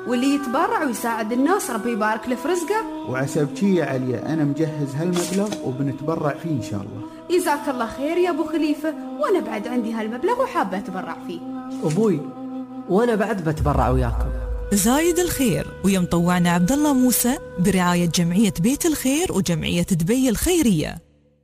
واللي يتبرع ويساعد الناس ربي يبارك له في رزقه. وعسب شي يا عليا أنا مجهز هالمبلغ وبنتبرع فيه إن شاء الله. جزاك الله خير يا أبو خليفة، وأنا بعد عندي هالمبلغ وحابة أتبرع فيه. أبوي وأنا بعد بتبرع وياكم. زايد الخير ويا مطوعنا عبد الله موسى برعاية جمعية بيت الخير وجمعية دبي الخيرية.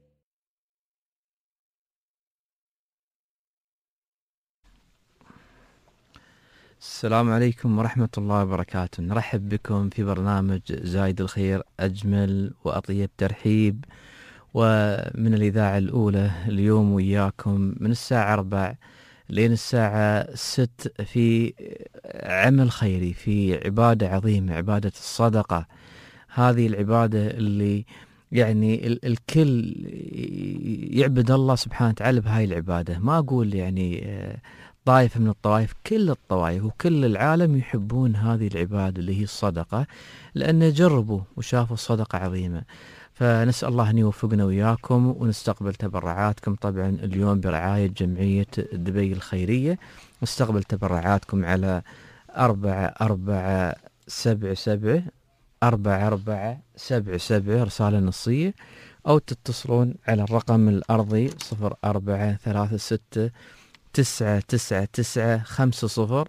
السلام عليكم ورحمة الله وبركاته. نرحب بكم في برنامج زايد الخير، أجمل وأطيب ترحيب، ومن الإذاعة الأولى اليوم وياكم من الساعة 4 لين الساعة 6 في عمل خيري، في عبادة عظيمة، عبادة الصدقة. هذه العبادة اللي يعني الكل يعبد الله سبحانه وتعالى بهاي العبادة. ما أقول يعني طائفة من الطوائف، كل الطوائف وكل العالم يحبون هذه العبادة اللي هي الصدقة، لأن جربوا وشافوا الصدقة عظيمة. فنسأل الله أن يوفقنا وياكم ونستقبل تبرعاتكم. طبعا اليوم برعاية جمعية دبي الخيرية نستقبل تبرعاتكم على 4477 4477 رسالة نصية، أو تتصلون على الرقم الأرضي 0436 999 50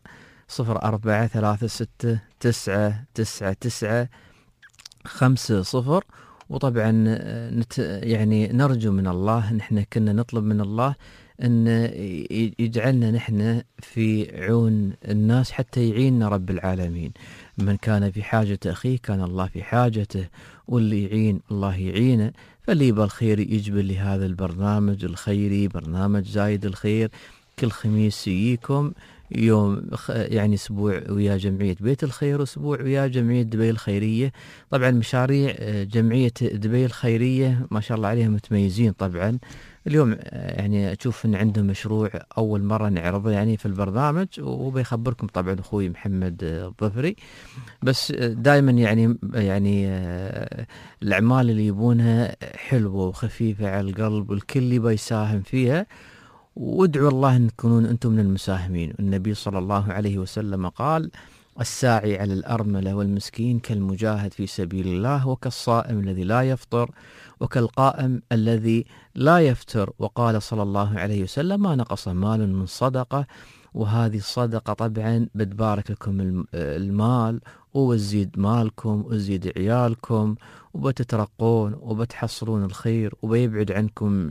0436 999 50. وطبعا يعني نرجو من الله، نحن كنا نطلب من الله أن يجعلنا نحن في عون الناس حتى يعيننا رب العالمين. من كان في حاجة أخيه كان الله في حاجته، واللي يعين الله يعينه. فاللي يبغى الخير يجبل لهذا البرنامج الخيري، برنامج زايد الخير، كل خميس يجيكم يوم يعني أسبوع ويا جمعية بيت الخير وأسبوع ويا جمعية دبي الخيرية. طبعا مشاريع جمعية دبي الخيرية ما شاء الله عليهم متميزين. طبعا اليوم يعني أشوف أن عندهم مشروع أول مرة نعرضه يعني في البرنامج، وبيخبركم طبعا أخوي محمد الظفري. بس دائما يعني الأعمال اللي يبونها حلوة وخفيفة على القلب، والكل يبغى يساهم فيها. وادعوا الله أن تكونون أنتم من المساهمين. النبي صلى الله عليه وسلم قال: الساعي على الأرملة والمسكين كالمجاهد في سبيل الله، وكالصائم الذي لا يفطر، وكالقائم الذي لا يفتر. وقال صلى الله عليه وسلم: ما نقص مال من صدقة. وهذه الصدقة طبعا بتبارك لكم المال، وتزيد مالكم وتزيد عيالكم، وبتترقون وبتحصلون الخير، وبيبعد عنكم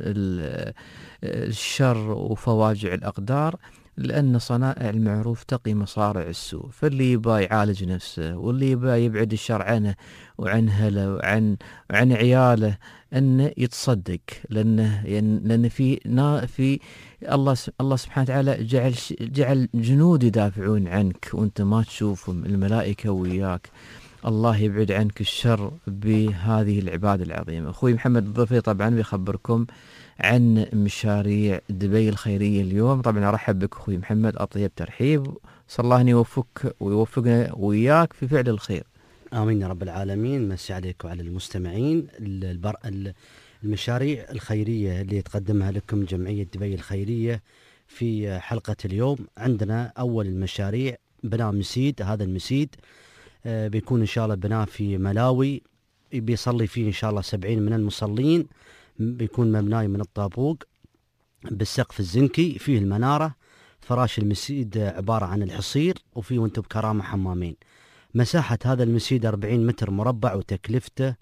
الشر وفواجع الأقدار، لأن صنائع المعروف تقي مصارع السوء. فاللي يبغى يعالج نفسه، واللي يبغى يبعد الشر عنه وعن أهله وعن عياله، أن يتصدق، لأن في الله سبحانه وتعالى جعل جنود يدافعون عنك وأنت ما تشوفهم، الملائكة وياك. الله يبعد عنك الشر بهذه العبادة العظيمة. أخوي محمد الظفري طبعا بيخبركم عن مشاريع دبي الخيرية اليوم. طبعا أرحب بك أخوي محمد، أطيب ترحيب. صلى الله أن يوفقك ويوفقنا وياك في فعل الخير. آمين يا رب العالمين. مسي عليك وعلى المستمعين. المشاريع الخيرية اللي تقدمها لكم جمعية دبي الخيرية في حلقة اليوم، عندنا أول المشاريع بناء مسيد. هذا المسيد بيكون إن شاء الله بناء في ملاوي، بيصلي فيه إن شاء الله 70 من المصلين. بيكون مبناي من الطابوق بالسقف الزنكي، فيه المنارة. فراش المسيد عبارة عن الحصير، وفيه وانتم بكرامة حمامين. مساحة هذا المسيد 40 متر مربع، وتكلفته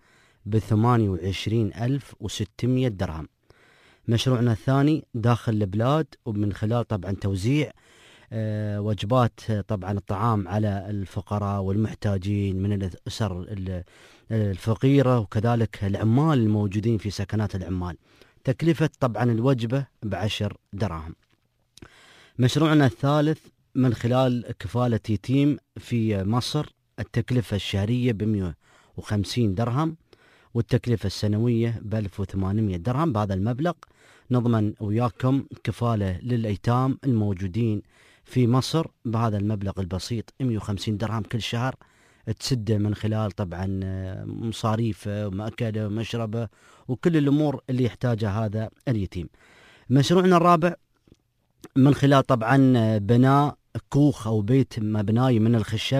ب28,600 درهم. مشروعنا الثاني داخل البلاد، ومن خلال طبعا توزيع وجبات طبعا الطعام على الفقراء والمحتاجين من الأسر الفقيرة، وكذلك العمال الموجودين في سكنات العمال. تكلفة طبعا الوجبة ب10 دراهم. مشروعنا الثالث من خلال كفالة يتيم في مصر، التكلفة الشهرية ب150 درهم، والتكلفة السنوية ب1800 درهم. بهذا المبلغ نضمن وياكم كفالة للأيتام الموجودين في مصر بهذا المبلغ البسيط 150 درهم كل شهر، تسده من خلال طبعا مصاريفه ومأكله ومشربه وكل الأمور اللي يحتاجها هذا اليتيم. مشروعنا الرابع من خلال طبعا بناء كوخ أو بيت مبناي من الخشب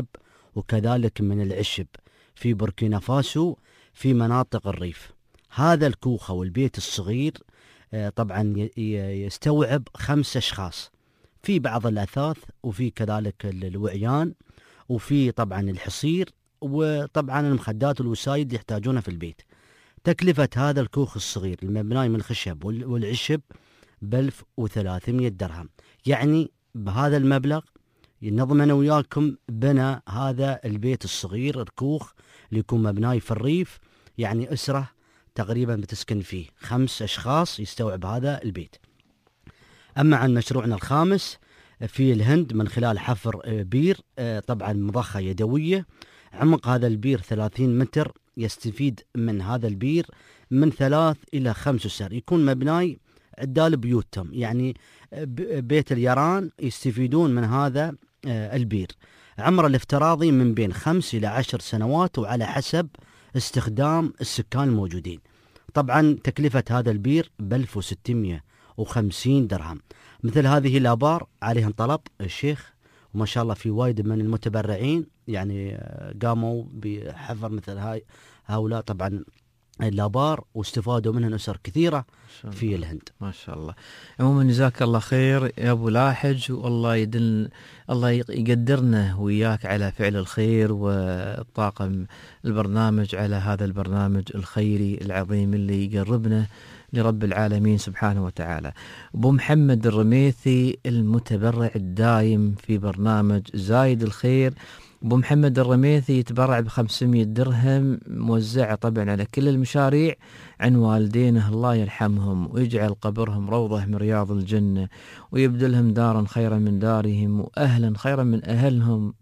وكذلك من العشب في بوركينا فاسو في مناطق الريف. هذا الكوخ أو البيت الصغير طبعا يستوعب 5 أشخاص، في بعض الأثاث وفي كذلك الوعيان وفي طبعا الحصير وطبعا المخدات والوسائد اللي يحتاجونها في البيت. تكلفة هذا الكوخ الصغير المبني من الخشب والعشب ب1300 درهم. يعني بهذا المبلغ نضمن وياكم بنى هذا البيت الصغير الكوخ اللي يكون مبناي في الريف، يعني أسرة تقريبا بتسكن فيه 5 أشخاص يستوعب هذا البيت. أما عن مشروعنا الخامس في الهند من خلال حفر بير طبعا مضخة يدوية. عمق هذا البير 30 متر، يستفيد من هذا البير من 3 إلى 5 أسر، يكون مبناي عدال بيوتهم، يعني بيت اليران يستفيدون من هذا البير. عمره الافتراضي من بين 5 إلى 10 سنوات وعلى حسب استخدام السكان الموجودين. طبعا تكلفة هذا البير ب1650 درهم. مثل هذه الآبار عليهم طلب الشيخ، وما شاء الله في وايد من المتبرعين يعني قاموا بحفر مثل هؤلاء طبعا الآبار واستفادوا منها أسر كثيرة في الهند. ما شاء الله. عموما جزاك الله خير يا أبو لاحج، والله الله يقدرنا وياك على فعل الخير، والطاقم البرنامج على هذا البرنامج الخيري العظيم اللي يقربنا لرب العالمين سبحانه وتعالى. أبو محمد الرميثي المتبرع الدائم في برنامج زايد الخير. أبو محمد الرميثي يتبرع ب500 درهم موزعة طبعا على كل المشاريع عن والدينه الله يرحمهم ويجعل قبرهم روضة من رياض الجنة، ويبدلهم دارا خيرا من دارهم وأهلا خيرا من أهلهم،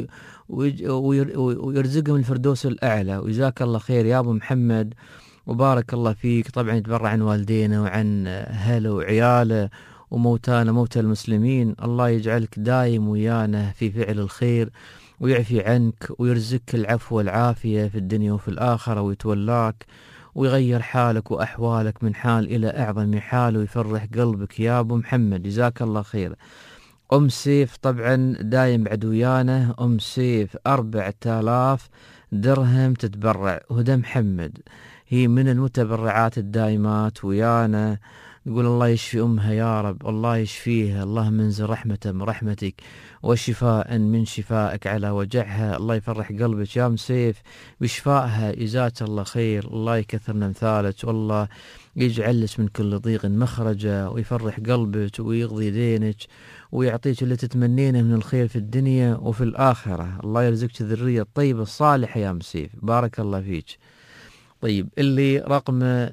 ويرزقهم الفردوس الأعلى. وجزاك الله خير يا أبو محمد وبارك الله فيك. طبعا يتبرع عن والدينا وعن أهله وعياله وموتانا موتى المسلمين. الله يجعلك دايم ويانا في فعل الخير ويعفي عنك ويرزقك العفو والعافية في الدنيا وفي الآخرة، ويتولاك ويغير حالك وأحوالك من حال إلى أعظم حال ويفرح قلبك يا أبو محمد. جزاك الله خير. أم سيف طبعا دايم بعد ويانا. أم سيف 4000 درهم تتبرع. هدى محمد هي من المتبرعات الدائمات ويانا، نقول الله يشفي أمها يا رب، الله يشفيها، اللهم انزل رحمة من رحمتك وشفاء من شفائك على وجعها. الله يفرح قلبك يا أم سيف بشفائها، جزاك الله خير. الله يكثرنا مثالك، والله يجعل لك من كل ضيق مخرجا ويفرح قلبك ويقضي دينك ويعطيك اللي تتمنينه من الخير في الدنيا وفي الآخرة. الله يرزقك الذرية الطيبة الصالحة يا أم سيف، بارك الله فيك. طيب اللي رقم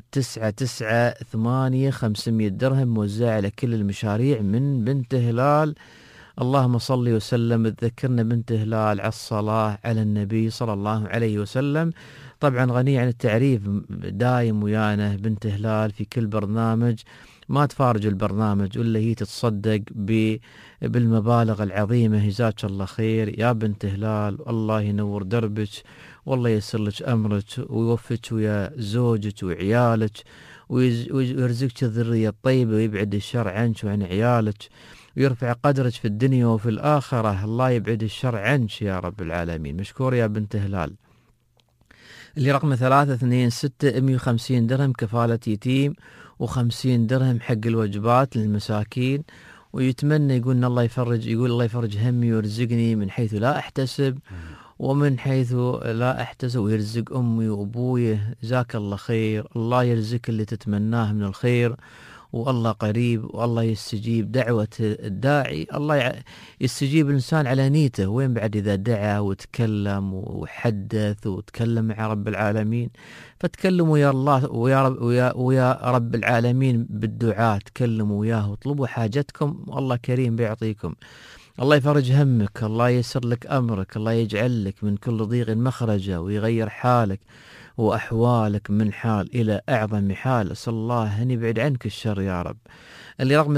998 500 درهم موزعة على كل المشاريع من بنت هلال. اللهم صل وسلم. تذكرنا بنت هلال على الصلاة على النبي صلى الله عليه وسلم. طبعا غنية عن التعريف، دايم ويانا بنت هلال في كل برنامج، ما تفارج البرنامج ولا هي تتصدق بالمبالغ العظيمة. جزاك الله خير يا بنت هلال، الله ينور دربك والله ييسر لك أمرك ويوفقك ويا زوجك وعيالك ويرزقك الذرية الطيبة ويبعد الشر عنك وعن عيالك ويرفع قدرك في الدنيا وفي الآخرة. الله يبعد الشر عنك يا رب العالمين. مشكور يا بنت هلال. اللي رقم 326 150 درهم كفالة يتيم و50 درهم حق الوجبات للمساكين، ويتمنى يقول الله يفرج همي ويرزقني من حيث لا أحتسب ومن حيث لا أحتسب ويرزق أمي وأبوي. جزاك الله خير. الله يرزق اللي تتمناه من الخير، والله قريب، والله يستجيب دعوة الداعي. الله يستجيب الإنسان على نيته، وين بعد إذا دعا وتكلم وحدث وتكلم مع رب العالمين. فتكلموا يا الله ويا رب العالمين بالدعاء، تكلموا وياه واطلبوا حاجتكم والله كريم بيعطيكم. الله يفرج همك، الله ييسر لك أمرك، الله يجعل لك من كل ضيق مخرجا ويغير حالك وأحوالك من حال إلى أعظم حال. أسأل الله أن يبعد عنك الشر يا رب. اللي رقم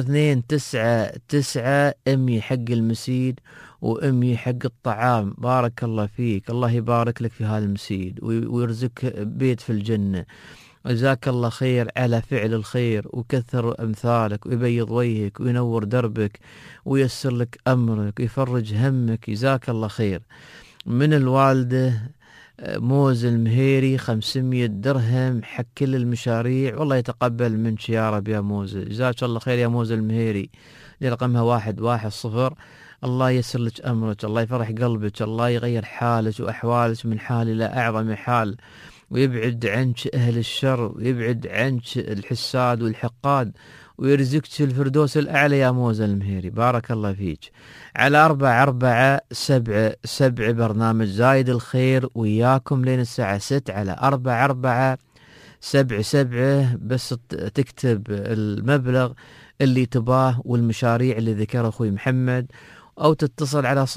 299 أمي حق المسيد وأمي حق الطعام. بارك الله فيك، الله يبارك لك في هذا المسيد ويرزقك بيت في الجنة. جزاك الله خير على فعل الخير وكثر أمثالك ويبيض وجهك وينور دربك وييسر لك أمرك ويفرج همك. جزاك الله خير. من الوالدة موز المهيري 500 درهم حق كل المشاريع، والله يتقبل منك يا رب يا موز، جزاك الله خير يا موز المهيري. رقمها 110. الله ييسر لك أمرك، الله يفرح قلبك، الله يغير حالك وأحوالك من حال إلى أعظم حال، ويبعد عنك أهل الشر، ويبعد عنك الحساد والحقاد، ويرزقك الفردوس الأعلى يا موز المهيري. بارك الله فيك. على 447 برنامج زايد الخير وياكم لين الساعة 6 على 4477. بس تكتب المبلغ اللي تباه والمشاريع اللي ذكره أخوي محمد، أو تتصل على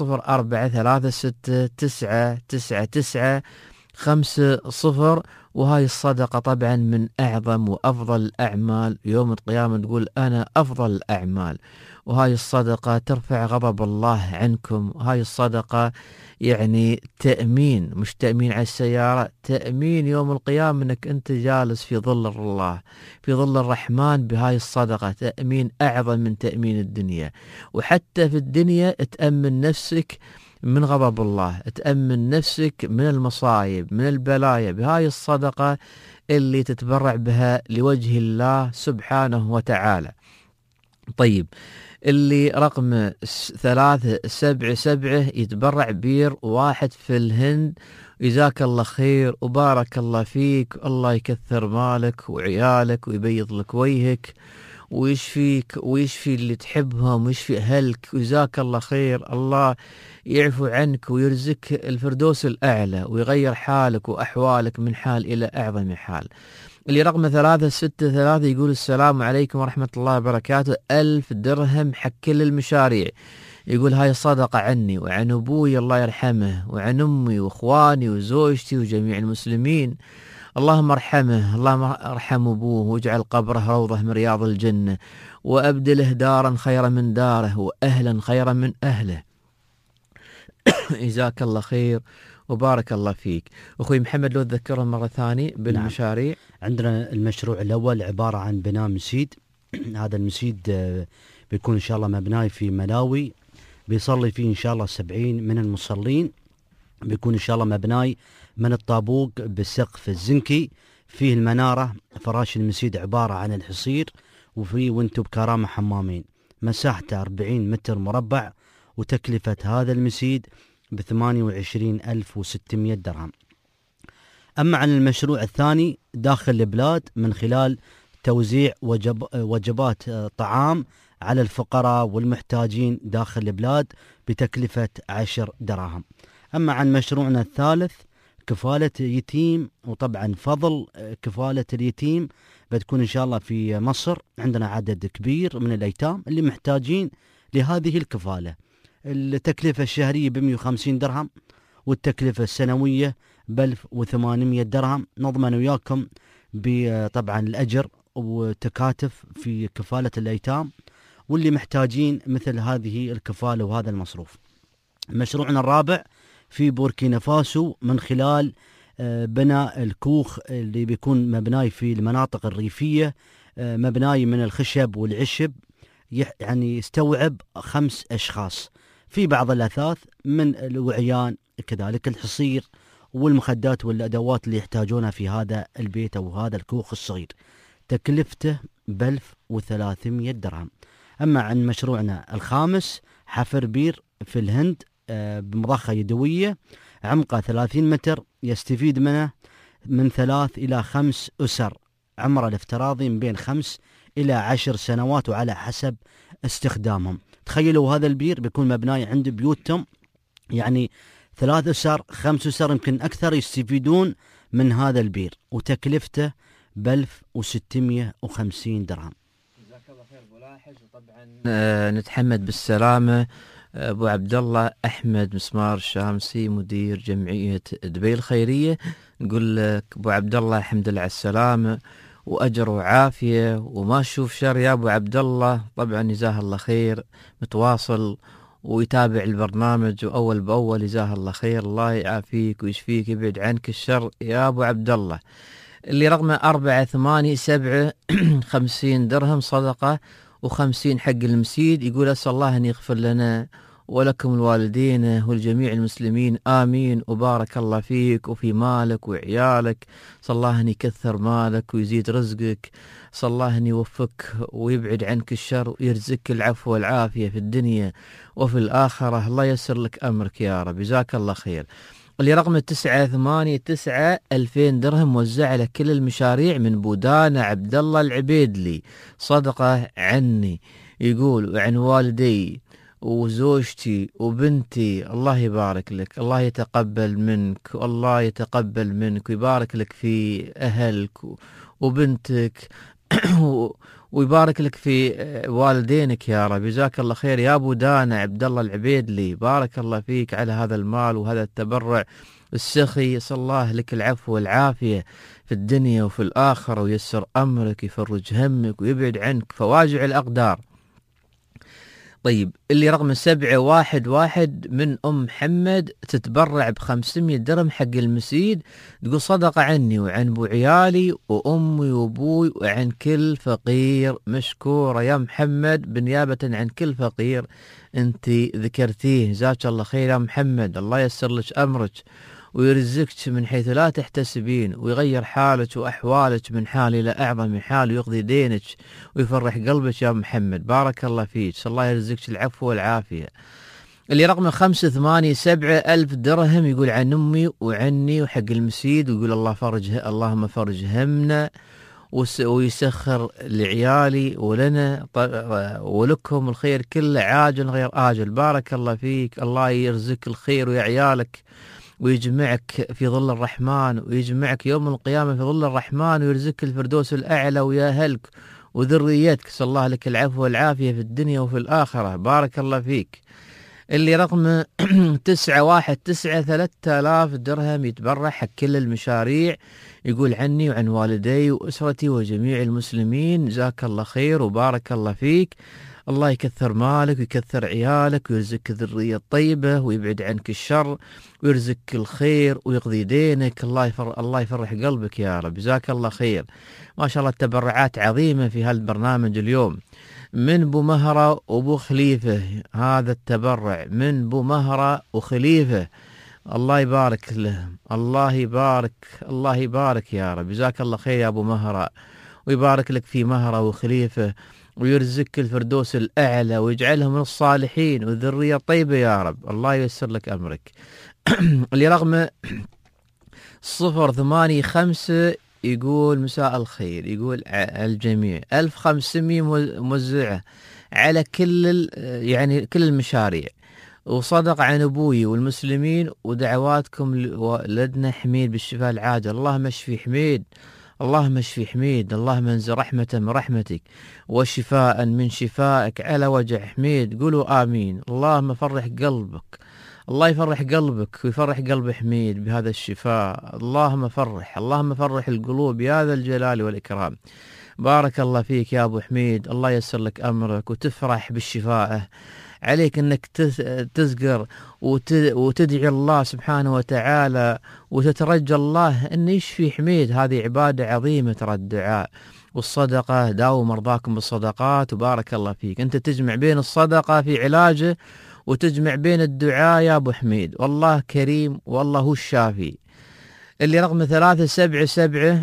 0436999950. وهاي الصدقة طبعا من أعظم وأفضل الأعمال، يوم القيامة تقول أنا أفضل الأعمال. وهاي الصدقة ترفع غضب الله عنكم. وهاي الصدقة يعني تأمين، مش تأمين على السيارة، تأمين يوم القيامة أنك أنت جالس في ظل الله، في ظل الرحمن. بهاي الصدقة تأمين أعظم من تأمين الدنيا. وحتى في الدنيا تأمن نفسك من غضب الله، تأمن نفسك من المصايب، من البلايا، بهاي الصدقة اللي تتبرع بها لوجه الله سبحانه وتعالى. طيب، اللي رقم 377 يتبرع بير واحد في الهند. جزاك الله خير وبارك الله فيك، الله يكثر مالك وعيالك ويبيض لك وجهك ويشفيك ويشفي اللي تحبهم ويشفي أهلك. وجزاك الله خير، الله يعفو عنك ويرزقك الفردوس الأعلى ويغير حالك وأحوالك من حال إلى أعظم حال. اللي رقم 363 يقول السلام عليكم ورحمة الله وبركاته، 1000 درهم حق كل المشاريع. يقول هاي صدقة عني وعن أبوي الله يرحمه، وعن أمي وإخواني وزوجتي وجميع المسلمين. اللهم ارحمه، اللهم ارحم أبوه واجعل قبره روضة من رياض الجنة، وأبدله دارا خيرا من داره وأهلا خيرا من أهله. جزاك الله خير وبارك الله فيك. أخوي محمد لو تذكرهم مرة ثانية بالمشاريع. نعم. عندنا المشروع الأول عبارة عن بناء مسجد. هذا المسجد بيكون إن شاء الله مبناي في ملاوي، بيصلي فيه إن شاء الله 70 من المصلين. بيكون إن شاء الله مبناي من الطابوق بالسقف الزنكي، فيه المنارة. فراش المسجد عبارة عن الحصير، وفيه وانتو بكرامة حمامين. مساحته 40 متر مربع، وتكلفة هذا المسجد ب28,600 درهم. أما عن المشروع الثاني داخل البلاد من خلال توزيع وجبات طعام على الفقراء والمحتاجين داخل البلاد بتكلفة 10 دراهم. أما عن مشروعنا الثالث كفالة يتيم، وطبعا فضل كفالة اليتيم بتكون إن شاء الله في مصر. عندنا عدد كبير من الأيتام اللي محتاجين لهذه الكفالة. التكلفة الشهرية ب150 درهم، والتكلفة السنوية ب1800 درهم. نضمن وياكم بطبعا الأجر وتكاتف في كفالة الأيتام واللي محتاجين مثل هذه الكفالة وهذا المصروف. مشروعنا الرابع في بوركينا فاسو من خلال بناء الكوخ اللي بيكون مبناي في المناطق الريفية، مبناي من الخشب والعشب، يعني يستوعب 5 أشخاص. في بعض الأثاث من الوعيان، كذلك الحصير والمخدات والأدوات اللي يحتاجونها في هذا البيت أو هذا الكوخ الصغير. تكلفته ب1300 درهم. أما عن مشروعنا الخامس حفر بير في الهند بمضخة يدوية عمقه 30 متر، يستفيد منه من 3 إلى 5 أسر، عمره الافتراضي من بين 5 إلى 10 سنوات وعلى حسب استخدامهم. تخيلوا هذا البير بيكون مبناي عند بيوتهم، يعني 3 أسر 5 أسر يمكن أكثر يستفيدون من هذا البير، وتكلفته ب1650 درهم. جزاك الله خير أبو لاحج. وطبعا نتحمد بالسلامة أبو عبد الله أحمد مسمار الشامسي مدير جمعية دبي الخيرية. نقول لك أبو عبد الله الحمد لله على السلامة وأجر وعافية وما تشوف شر يا أبو عبد الله. طبعا جزاه الله خير، متواصل ويتابع البرنامج وأول بأول. جزاه الله خير، الله يعافيك ويشفيك يبعد عنك الشر يا أبو عبد الله. اللي رقمه 487 50 درهم صدقة و50 حق المسيد. يقول أسأل الله أن يغفر لنا ولكم الوالدين والجميع المسلمين آمين. وبارك الله فيك وفي مالك وعيالك. صلى الله أن يكثر مالك ويزيد رزقك. صلى الله أن يوفقك ويبعد عنك الشر ويرزقك العفو والعافية في الدنيا وفي الآخرة. الله يسر لك أمرك يا رب. جزاك الله خير. اللي رقم 989 2000 درهم وزع على كل المشاريع من بودانة عبد الله العبيدلي، صدقة عني. يقول وعن والدي وزوجتي وبنتي. الله يبارك لك، الله يتقبل منك، والله يتقبل منك ويبارك لك في أهلك وبنتك ويبارك لك في والدينك يا رب. جزاك الله خير يا ابو دانا عبد الله العبيدلي، بارك الله فيك على هذا المال وهذا التبرع السخي. صلى الله لك العفو والعافية في الدنيا وفي الآخرة ويسر أمرك ويفرج همك ويبعد عنك فواجع الأقدار. طيب اللي رقم 711 من أم محمد تتبرع ب500 درهم حق المسيد، تقول صدقة عني وعن أبو عيالي وأمي وأبوي وعن كل فقير. مشكورة يا محمد بنيابة عن كل فقير أنت ذكرتيه. جزاك الله خير يا محمد. الله يسر لك أمرك ويرزقك من حيث لا تحتسبين ويغير حالك وأحوالك من حال إلى أعظم من حال ويقضي دينك ويفرح قلبك يا محمد. بارك الله فيك. الله يرزقك العفو والعافية. اللي رقم 587 ألف درهم يقول عن أمي وعني وحق المسيد، ويقول اللهم فرج همنا ويسخر لعيالي ولنا ولكم الخير كله عاجل غير آجل. بارك الله فيك. الله يرزقك الخير ويا عيالك ويجمعك في ظل الرحمن ويجمعك يوم القيامة في ظل الرحمن ويرزقك الفردوس الأعلى ويا أهلك وذريتك. صلى الله لك العفو والعافية في الدنيا وفي الآخرة. بارك الله فيك. اللي رقم 919 3000 درهم يتبرع حق كل المشاريع، يقول عني وعن والدي وأسرتي وجميع المسلمين. جزاك الله خير وبارك الله فيك. الله يكثر مالك ويكثر عيالك ويرزقك الذرية الطيبة ويبعد عنك الشر ويرزقك الخير ويقضي دينك. الله يفرح قلبك يا رب. جزاك الله خير. ما شاء الله التبرعات عظيمة في هالبرنامج اليوم. من بو مهرة وبو خليفة هذا التبرع، من بو مهرة وخليفة. الله يبارك لهم. الله يبارك يا رب. جزاك الله خير يا ابو مهرة ويبارك لك في مهرة وخليفة ويرزقك الفردوس الأعلى ويجعلهم من الصالحين والذرية الطيبة يا رب. الله ييسر لك أمرك. اللي رقم 085 يقول مساء الخير، يقول الجميع 1500 موزعة على كل المشاريع وصدق عن أبوي والمسلمين ودعواتكم لدنا حميد بالشفاء العاجل. اللهم اشفي حميد، اللهم اشفي حميد، اللهم انزل رحمة من رحمتك وشفاء من شفائك على وجه حميد. قولوا آمين. اللهم فرح قلبك، الله يفرح قلبك ويفرح قلب حميد بهذا الشفاء. اللهم فرح القلوب يا ذا الجلال والإكرام. بارك الله فيك يا أبو حميد. الله ييسر لك أمرك وتفرح بالشفاء. عليك أنك تذكر وتدعي الله سبحانه وتعالى وتترجى الله أن يشفي حميد. هذه عبادة عظيمة ترى الدعاء والصدقة. داووا مرضاكم بالصدقات. وبارك الله فيك. أنت تجمع بين الصدقة في علاجه وتجمع بين الدعاء يا أبو حميد. والله كريم والله هو الشافي. اللي رقم 377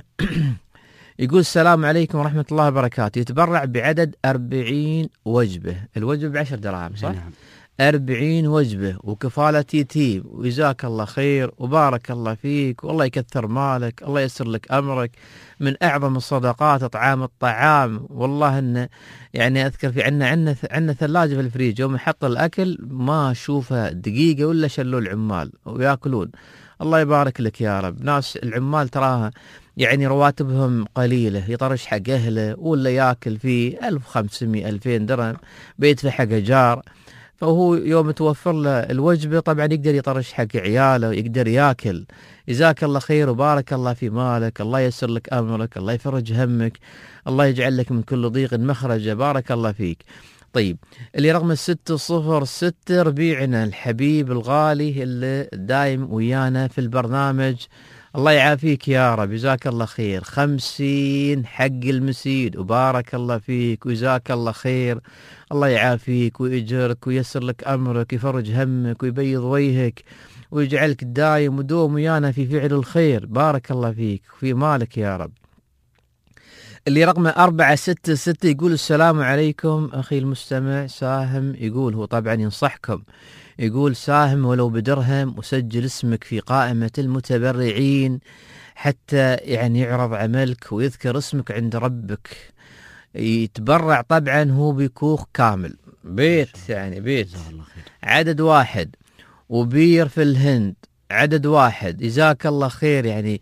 يقول السلام عليكم ورحمة الله وبركاته. يتبرع بعدد 40 وجبة. الوجبة ب10 دراهم صح؟ نعم. 40 وجبة وكفالة يتيم. وجزاك الله خير وبارك الله فيك والله يكثر مالك. الله يسر لك أمرك. من أعظم الصدقات إطعام الطعام. والله إن أذكر في عنا ثلاجة في الفريج، يوم يحط الأكل ما أشوفها دقيقة ولا شلوا العمال ويأكلون. الله يبارك لك يا رب. ناس العمال تراها رواتبهم قليلة، يطرش حق أهله ولا يأكل فيه 1500 2000 درهم بيدفع حق جار، فهو يوم توفر له الوجبة طبعا يقدر يطرش حق عياله ويقدر يأكل. جزاك الله خير وبارك الله في مالك. الله ييسر لك أمرك. الله يفرج همك. الله يجعل لك من كل ضيق مخرجا. بارك الله فيك. طيب اللي رقم 606 ربيعنا الحبيب الغالي اللي دايم ويانا في البرنامج. الله يعافيك يا رب، جزاك الله خير. 50 حق المسيد، وبارك الله فيك وجزاك الله خير. الله يعافيك ويجرك ويسر لك أمرك، يفرج همك ويبيض وجهك ويجعلك دايم ودوم ويانا في فعل الخير. بارك الله فيك وفي مالك يا رب. اللي رقمه 466 يقول السلام عليكم أخي المستمع ساهم، يقول هو طبعا ينصحكم، يقول ساهم ولو بدرهم وسجل اسمك في قائمة المتبرعين حتى يعني يعرض عملك ويذكر اسمك عند ربك. يتبرع طبعا هو بكوخ كامل، بيت يعني بيت عدد واحد، وبير في الهند عدد واحد. جزاك الله خير. يعني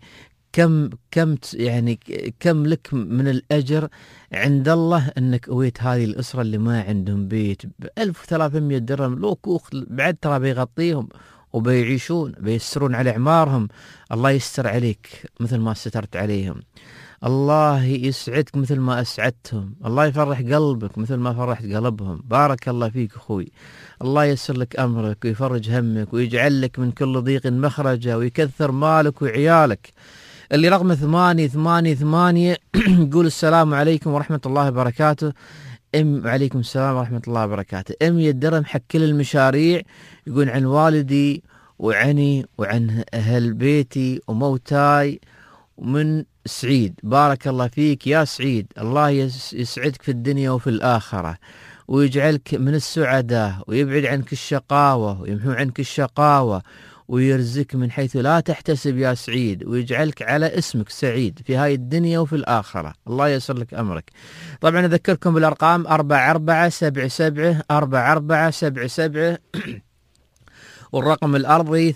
كم لك من الأجر عند الله أنك أويت هذه الأسرة اللي ما عندهم بيت. 1300 درهم لو كوخ بعد ترى بيغطيهم وبيعيشون، بيسرون على أعمارهم. الله يستر عليك مثل ما سترت عليهم، الله يسعدك مثل ما أسعدتهم، الله يفرح قلبك مثل ما فرحت قلبهم. بارك الله فيك أخوي، الله يسر لك أمرك ويفرج همك ويجعل لك من كل ضيق مخرجا ويكثر مالك وعيالك. اللي رقم 888 يقول السلام عليكم ورحمة الله وبركاته. وعليكم السلام ورحمة الله وبركاته. 100 درهم حق كل المشاريع، يقول عن والدي وعني وعن أهل بيتي وموتاي ومن سعيد. بارك الله فيك يا سعيد، الله يسعدك في الدنيا وفي الآخرة ويجعلك من السعداء ويبعد عنك الشقاوة ويمحو عنك الشقاوة ويرزقك من حيث لا تحتسب يا سعيد، ويجعلك على اسمك سعيد في هاي الدنيا وفي الآخرة. الله يسر لك أمرك. طبعا أذكركم بالأرقام 4477 4477 والرقم الأرضي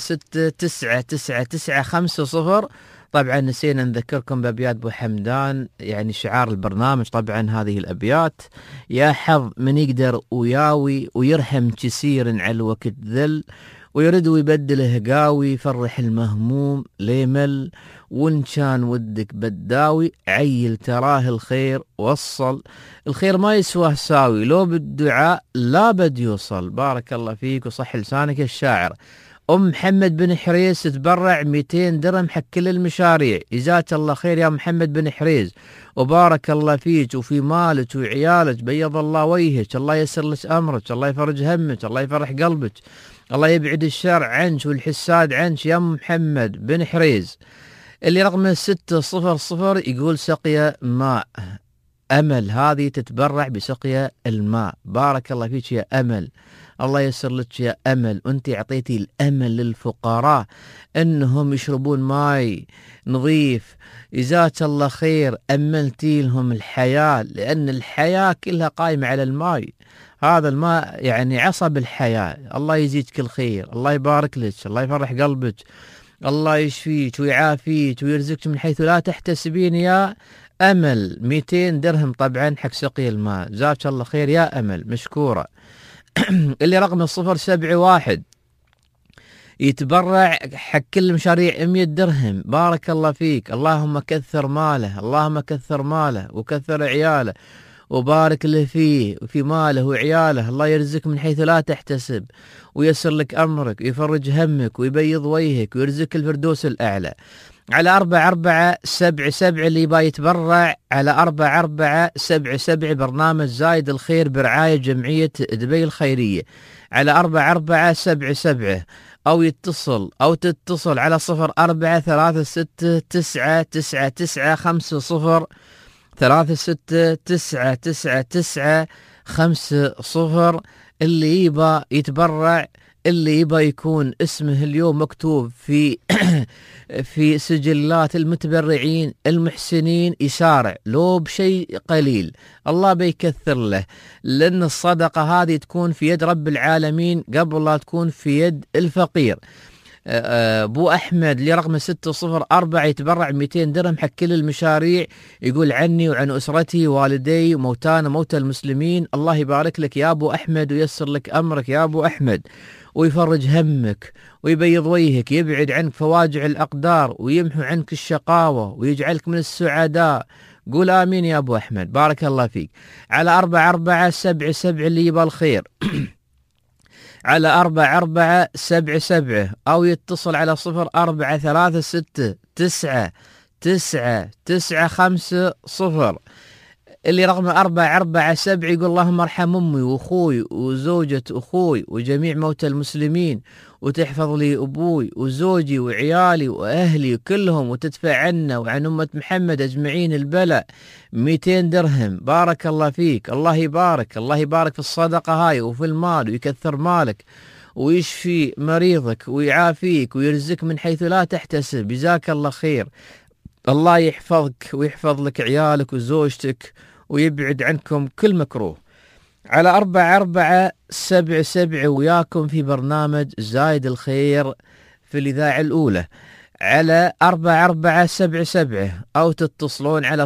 36999950. طبعا نسينا نذكركم بأبيات أبو حمدان، يعني شعار البرنامج. طبعا هذه الأبيات: يا حظ من يقدر وياوي ويرحم كسير على الوقت ذل، ويرد ويبدله قاوي فرح المهموم ليمل، وإن كان ودك بداوي عيل تراه الخير وصل، الخير ما يسواه ساوي لو بالدعاء لا بد يوصل. بارك الله فيك وصح لسانك الشاعر. محمد بن حريز تتبرع 200 درهم حق كل المشاريع. جزاك الله خير يا محمد بن حريز، وبارك الله فيك وفي مالك وعيالك، بيض الله وجهك، الله يسر لك أمرك، الله يفرج همك، الله يفرح قلبك، الله يبعد الشر عنك والحساد عنك يا محمد بن حريز. اللي رقمه 600 يقول سقيا ماء أمل، هذه تتبرع بسقيا الماء. بارك الله فيك يا أمل، الله يسر لك يا أمل، وانت اعطيتي الأمل للفقراء انهم يشربون ماء نظيف. جزاك الله خير، أملتي لهم الحياة، لأن الحياة كلها قائمة على الماء. هذا الماء يعني عصب الحياة. الله يزيدك الخير، الله يبارك لك، الله يفرح قلبك، الله يشفيك ويعافيك ويرزقك من حيث لا تحتسبين يا أمل. 200 درهم طبعا حق سقي الماء. جزاك الله خير يا أمل، مشكورة. اللي رقم 071 يتبرع حق كل مشاريع 100 درهم. بارك الله فيك، اللهم كثر ماله، اللهم كثر ماله وكثر عياله وبارك له فيه وفي ماله وعياله. الله يرزقك من حيث لا تحتسب ويسر لك أمرك ويفرج همك ويبيض وجهك ويرزقك الفردوس الأعلى. على 4477 اللي يبغى يتبرع على 4477 برنامج زايد الخير برعاية جمعية دبي الخيرية على 4477، أو يتصل أو تتصل على 0436999950 36999950. اللي يبغى يتبرع، اللي يبغى يكون اسمه اليوم مكتوب في سجلات المتبرعين المحسنين يسارع لو بشيء قليل، الله بيكثر له، لأن الصدقة هذه تكون في يد رب العالمين قبل لا تكون في يد الفقير. أبو أحمد لرقم 604 يتبرع 200 درهم حق كل المشاريع، يقول عني وعن أسرتي والدي وموتانا موتى المسلمين. الله يبارك لك يا أبو أحمد ويسر لك أمرك يا أبو أحمد ويفرج همك ويبيض وجهك، يبعد عنك فواجع الأقدار ويمحو عنك الشقاوة ويجعلك من السعداء. قول آمين يا أبو أحمد، بارك الله فيك. على 4477 اللي يبى الخير على 4477 أو يتصل على 0436999950. اللي رقم 447 يقول اللهم ارحم أمي وأخوي وزوجة أخوي وجميع موتى المسلمين، وتحفظ لي أبوي وزوجي وعيالي وأهلي كلهم، وتدفع عنا وعن أمة محمد أجمعين البلاء 200 درهم. بارك الله فيك، الله يبارك، الله يبارك في الصدقة هاي وفي المال ويكثر مالك ويشفي مريضك ويعافيك ويرزق من حيث لا تحتسب. جزاك الله خير، الله يحفظك ويحفظ لك عيالك وزوجتك ويبعد عنكم كل مكروه. على 4477 وياكم في برنامج زايد الخير في الإذاعة الأولى على 4477 أو تتصلون على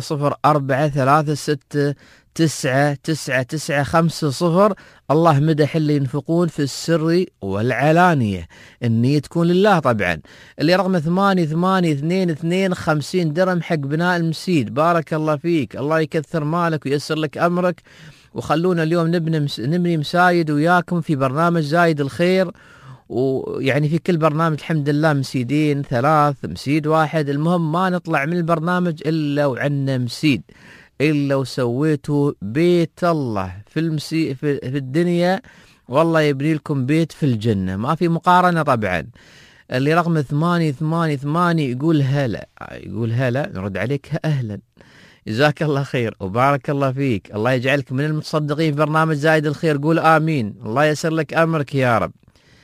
0436999950. الله مدح اللي ينفقون في السر والعلانية، النية تكون لله طبعا. اللي رقم 8822 50 درهم حق بناء المسيد. بارك الله فيك، الله يكثر مالك وييسر لك أمرك، وخلونا اليوم نبني مسايد وياكم في برنامج زايد الخير. ويعني في كل برنامج الحمد لله مسيدين 3 مسيد 1، المهم ما نطلع من البرنامج إلا وعنا مسيد، إلا وسويتوا بيت الله في الدنيا، والله يبني لكم بيت في الجنة، ما في مقارنة طبعا. اللي رقم 888 يقول هلا نرد عليك أهلا، جزاك الله خير وبارك الله فيك، الله يجعلك من المتصدقين في برنامج زايد الخير. قول آمين، الله يسر لك أمرك يا رب.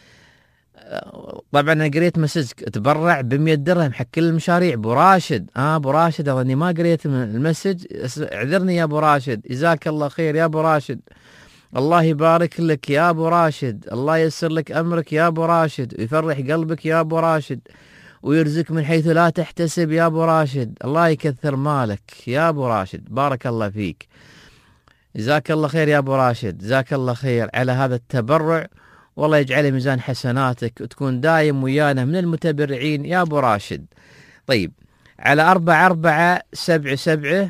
طبعا أنا قريت مسج تبرع ب100 درهم حق كل المشاريع. أبو راشد أبو راشد أظني ما قريت المسج، اعذرني يا أبو راشد. جزاك الله خير يا أبو راشد، الله يبارك لك يا أبو راشد، الله يسر لك أمرك يا أبو راشد، ويفرح قلبك يا أبو راشد، ويرزق من حيث لا تحتسب يا أبو راشد، الله يكثر مالك يا أبو راشد، بارك الله فيك. جزاك الله خير يا أبو راشد، جزاك الله خير على هذا التبرع، والله يجعله ميزان حسناتك وتكون دايم ويانا من المتبرعين يا أبو راشد. طيب على 4477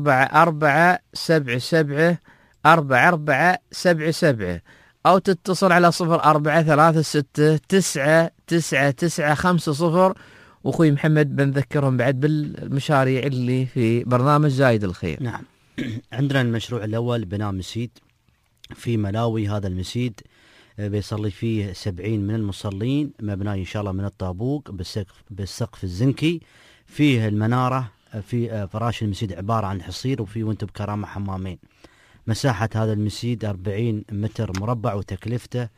4477 أو تتصل على 0436999950. وأخوي محمد بنذكرهم بعد بالمشاريع اللي في برنامج زايد الخير. نعم، عندنا المشروع الأول بناء مسيد في ملاوي. هذا المسيد بيصلي فيه 70 من المصلين، مبنى إن شاء الله من الطابوق بالسقف الزنكي، فيه المنارة، في فراش المسيد عبارة عن حصير، وفيه وانتم بكرامة حمامين. مساحة هذا المسيد 40 متر مربع، وتكلفته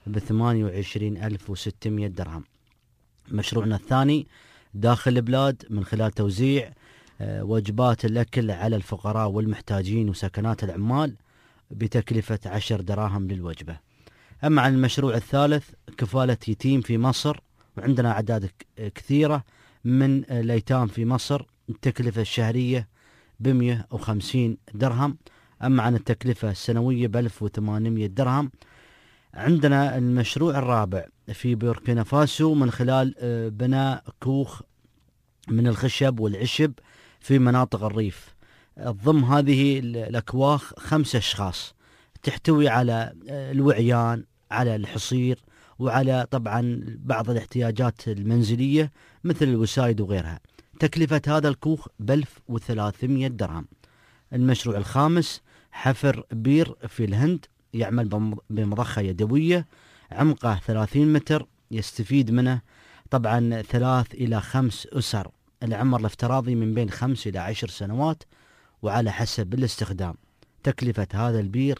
ب28,600 درهم. مشروعنا الثاني داخل البلاد من خلال توزيع وجبات الأكل على الفقراء والمحتاجين وسكنات العمال بتكلفة 10 دراهم للوجبة. أما عن المشروع الثالث كفالة يتيم في مصر، وعندنا أعداد كثيرة من الأيتام في مصر، التكلفة الشهرية ب150 درهم. أما عن التكلفة السنوية ب1800 درهم. عندنا المشروع الرابع في بوركينا فاسو من خلال بناء كوخ من الخشب والعشب في مناطق الريف. ضم هذه الأكواخ 5 أشخاص، تحتوي على الوعيان، على الحصير، وعلى طبعا بعض الاحتياجات المنزلية مثل الوسائد وغيرها. تكلفة هذا الكوخ ب1300 درهم. المشروع الخامس حفر بير في الهند، يعمل بمضخة يدوية، عمقه 30 متر، يستفيد منه طبعا 3 إلى 5 أسر. العمر الافتراضي من بين 5 إلى 10 سنوات وعلى حسب الاستخدام. تكلفة هذا البير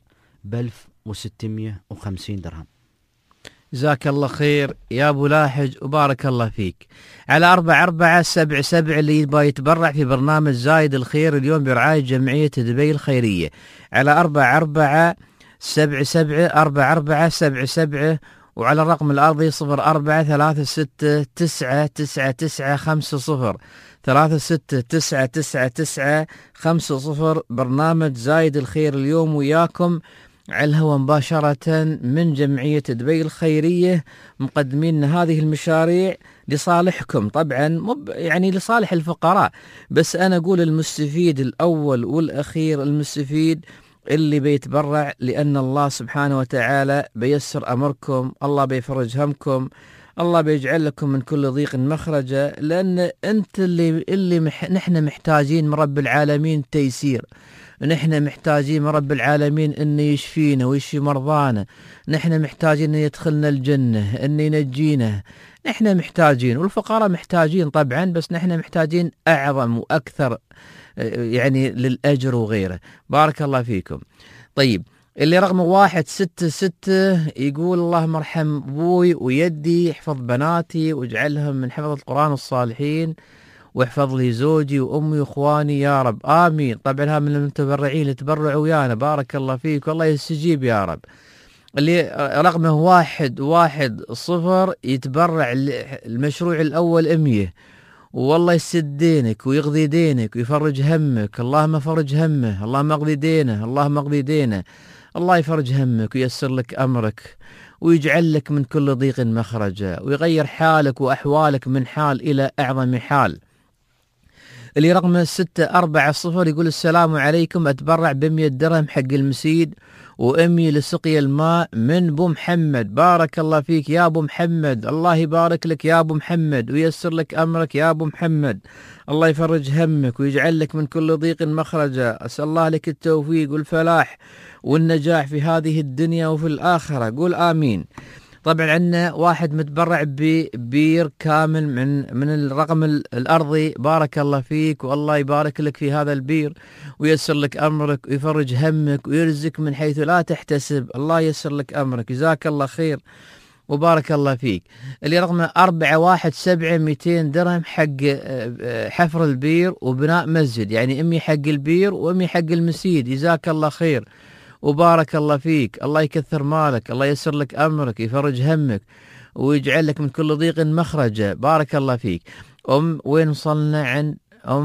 ب1650 درهم. جزاك الله خير يا أبو لاحج وبارك الله فيك. على 4477 اللي يبغى يتبرع في برنامج زايد الخير اليوم برعاية جمعية دبي الخيرية، على 4477 وعلى الرقم الأرضي 0436999950 36999950. برنامج زايد الخير اليوم وياكم على الهواء مباشرة من جمعية دبي الخيرية، مقدمين هذه المشاريع لصالحكم طبعا، يعني لصالح الفقراء، بس أنا أقول المستفيد الأول والأخير المستفيد اللي بيتبرع، لأن الله سبحانه وتعالى بيسر أمركم، الله بيفرج همكم، الله بيجعل لكم من كل ضيق مخرجا، لأن أنت نحن محتاجين من رب العالمين تيسير، نحن محتاجين من رب العالمين أن يشفينا ويشفي مرضانا، نحن محتاجين أن يدخلنا الجنة، أن ينجينا، نحن محتاجين، والفقراء محتاجين طبعا، بس نحن محتاجين أعظم وأكثر يعني للأجر وغيره. بارك الله فيكم. طيب اللي رقم 166 يقول اللهم ارحم أبوي ويدي، احفظ بناتي واجعلهم من حفظ القرآن الصالحين، واحفظ لي زوجي وأمي وإخواني يا رب، آمين. طبعا هذا من المتبرعين اللي تبرعوا ويانا، بارك الله فيك والله يستجيب يا رب. اللي رقمه 110 يتبرع المشروع الأول 100، والله يسد دينك ويقضي دينك ويفرج همك، اللهم فرج همه، اللهم اقضي دينه، اللهم اقضي دينه، الله يفرج همك وييسر لك أمرك ويجعل لك من كل ضيق مخرجا ويغير حالك وأحوالك من حال إلى أعظم حال. اللي رقمه 640 يقول السلام عليكم، أتبرع ب100 درهم حق المسيد وأمي لسقي الماء من أبو محمد. بارك الله فيك يا أبو محمد، الله يبارك لك يا أبو محمد وييسر لك أمرك يا أبو محمد، الله يفرج همك ويجعل لك من كل ضيق مخرجا. أسأل الله لك التوفيق والفلاح والنجاح في هذه الدنيا وفي الآخرة، قول آمين. طبعا عندنا واحد متبرع ببير كامل من الرقم الأرضي، بارك الله فيك والله يبارك لك في هذا البير وييسر لك أمرك ويفرج همك ويرزق من حيث لا تحتسب، الله ييسر لك أمرك، جزاك الله خير وبارك الله فيك. اللي رقمه 417 200 درهم حق حفر البير وبناء مسجد، يعني أمي حق البير وأمي حق المسيد، جزاك الله خير وبارك الله فيك، الله يكثر مالك، الله ييسر لك أمرك، يفرج همك ويجعل لك من كل ضيق مخرجا، بارك الله فيك. وين وصلنا عند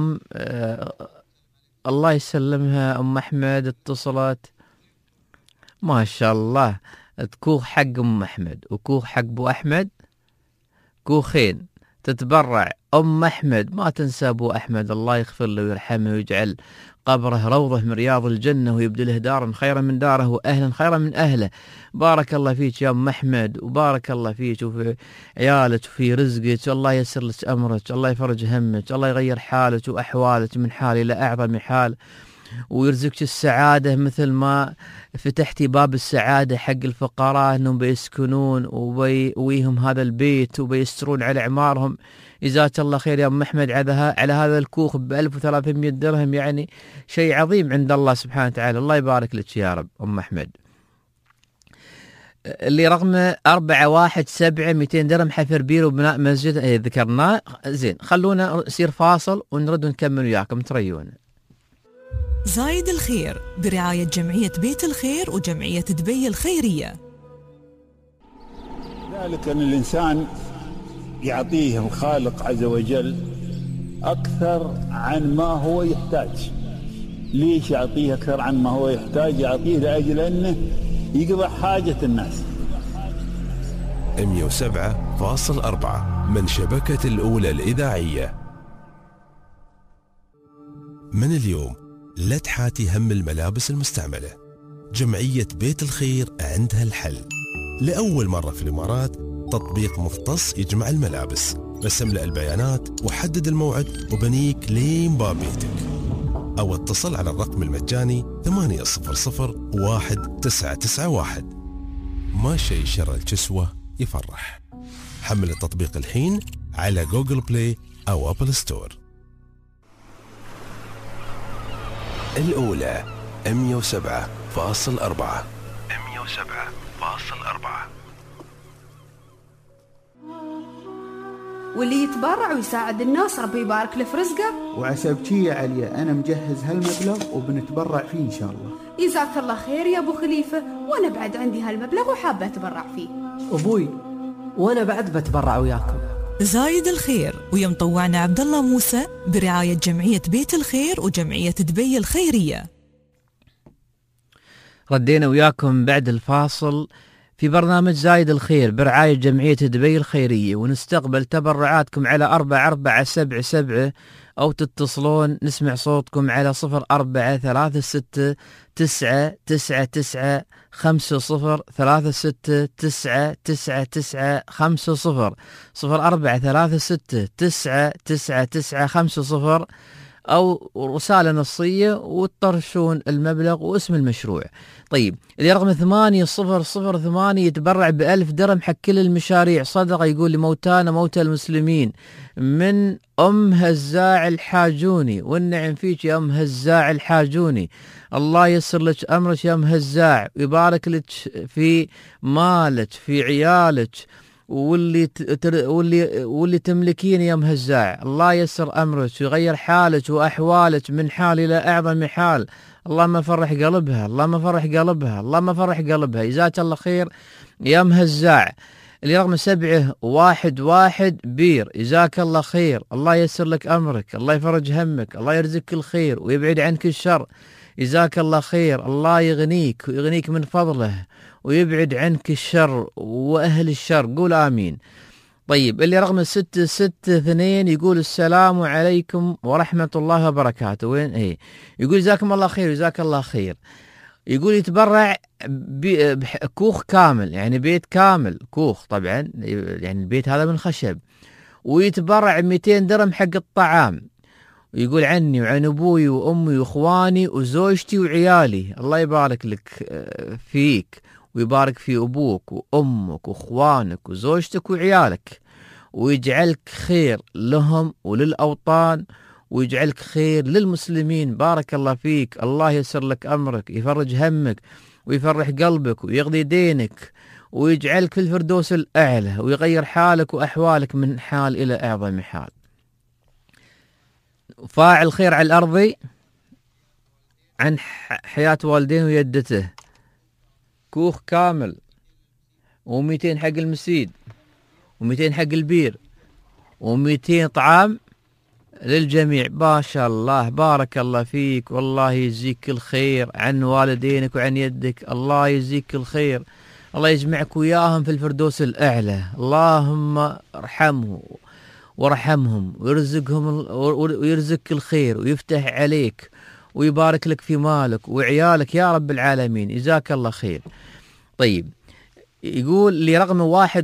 الله يسلمها أحمد اتصلت، ما شاء الله، كوخ حق أحمد وكوخ حق أبو أحمد، كوخين تتبرع أحمد، ما تنسى أبو أحمد، الله يغفر له ويرحمه ويجعل قبره روضة من رياض الجنة ويبدله دارا خيرا من داره وأهلا خيرا من أهله. بارك الله فيك يا أحمد وبارك الله فيك وفي عيالك وفي رزقك، الله ييسر لك أمرك، الله يفرج همك، الله يغير حالك وأحوالك من حال إلى أعظم حال ويرزقك السعادة، مثل ما فتحتي باب السعادة حق الفقراء أنهم بيسكنون وبيهم هذا البيت وبيسترون على أعمارهم. جزاك الله خير يا أم أحمد على هذا الكوخ ب1300 درهم، يعني شيء عظيم عند الله سبحانه وتعالى، الله يبارك لك يا رب أم أحمد. اللي رقمه 417 200 درهم حفر بير وبناء مسجد، ذكرناه. زين خلونا نصير فاصل ونرد ونكمل وياكم، تريون. زايد الخير برعاية جمعية بيت الخير وجمعية دبي الخيرية. ذلك أن الإنسان يعطيه الخالق عز وجل أكثر عن ما هو يحتاج. ليش يعطيه أكثر عن ما هو يحتاج؟ يعطيه لأجل أنه يقضي حاجة الناس. 107.4 من شبكة الأولى الإذاعية. من اليوم لا تحاتي هم الملابس المستعملة، جمعية بيت الخير عندها الحل. لأول مرة في الإمارات تطبيق مختص يجمع الملابس، بس املأ البيانات وحدد الموعد وبنيك لين باب بيتك، أو اتصل على الرقم المجاني 800-1991. ما شيء شر الكسوة يفرح. حمل التطبيق الحين على جوجل بلاي أو أبل ستور. الأولى 107.4. واللي يتبرع ويساعد الناس ربي يبارك له في رزقه. وعسى بشي يا عليا أنا مجهز هالمبلغ وبنتبرع فيه إن شاء الله. جزاك الله خير يا أبو خليفة، وأنا بعد عندي هالمبلغ وحابة أتبرع فيه. أبوي وأنا بعد بتبرع وياكم. زايد الخير ويوم طوعنا عبد الله موسى برعاية جمعية بيت الخير وجمعية دبي الخيرية. ردينا وياكم بعد الفاصل في برنامج زايد الخير برعاية جمعية دبي الخيرية، ونستقبل تبرعاتكم على 4477 أو تتصلون نسمع صوتكم على 0436 999 50 36 999 50 0436 999 50 أو رسالة نصية وتطرشون المبلغ واسم المشروع. طيب اللي رقم 8008 يتبرع ب1000 درهم حق كل المشاريع صدقة، يقول لموتانا موتى المسلمين، من أم هزاع الحاجوني. والنعم فيك يا أم هزاع الحاجوني، الله يسر لك أمرك يا أم هزاع، ويبارك لك في مالك في عيالك واللي تملكين يا مهزاع. الله يسر أمرك ويغير حالك وأحوالك من حال إلى أعظم حال. اللهم فرح قلبها، اللهم فرح قلبها، اللهم فرح قلبها. جزاك الله خير يا مهزاع. اللي رقم 711 بير، جزاك الله خير، الله يسر لك أمرك، الله يفرج همك، الله يرزقك الخير ويبعد عنك الشر. جزاك الله خير، الله يغنيك ويغنيك من فضله ويبعد عنك الشر وأهل الشر، قول آمين. طيب اللي رقم 662 يقول السلام عليكم ورحمة الله وبركاته. وين ايه؟ يقول جزاكم الله خير جزاك الله خير. يقول يتبرع بكوخ كامل، يعني بيت كامل، كوخ طبعا يعني البيت هذا من خشب، ويتبرع 200 درهم حق الطعام. ويقول عني وعن أبوي وأمي وإخواني وزوجتي وعيالي. الله يبارك لك فيك ويبارك في أبوك وأمك وإخوانك وزوجتك وعيالك، ويجعلك خير لهم وللأوطان، ويجعلك خير للمسلمين. بارك الله فيك، الله يسر لك أمرك، يفرج همك ويفرح قلبك ويقضي دينك، ويجعلك في الفردوس الأعلى، ويغير حالك وأحوالك من حال إلى أعظم حال. فاعل خير على الأرض عن حياة والدين ويدته، كوخ كامل و200 حق المسيد و200 حق البير و200 طعام للجميع. ما شاء الله بارك الله فيك، والله يجزيك الخير عن والدينك وعن يدك، الله يجزيك الخير، الله يجمعك وياهم في الفردوس الأعلى. اللهم ارحمه وارحمهم ويرزقهم ويرزقك الخير ويفتح عليك ويبارك لك في مالك وعيالك يا رب العالمين. جزاك الله خير. طيب يقول لي رقم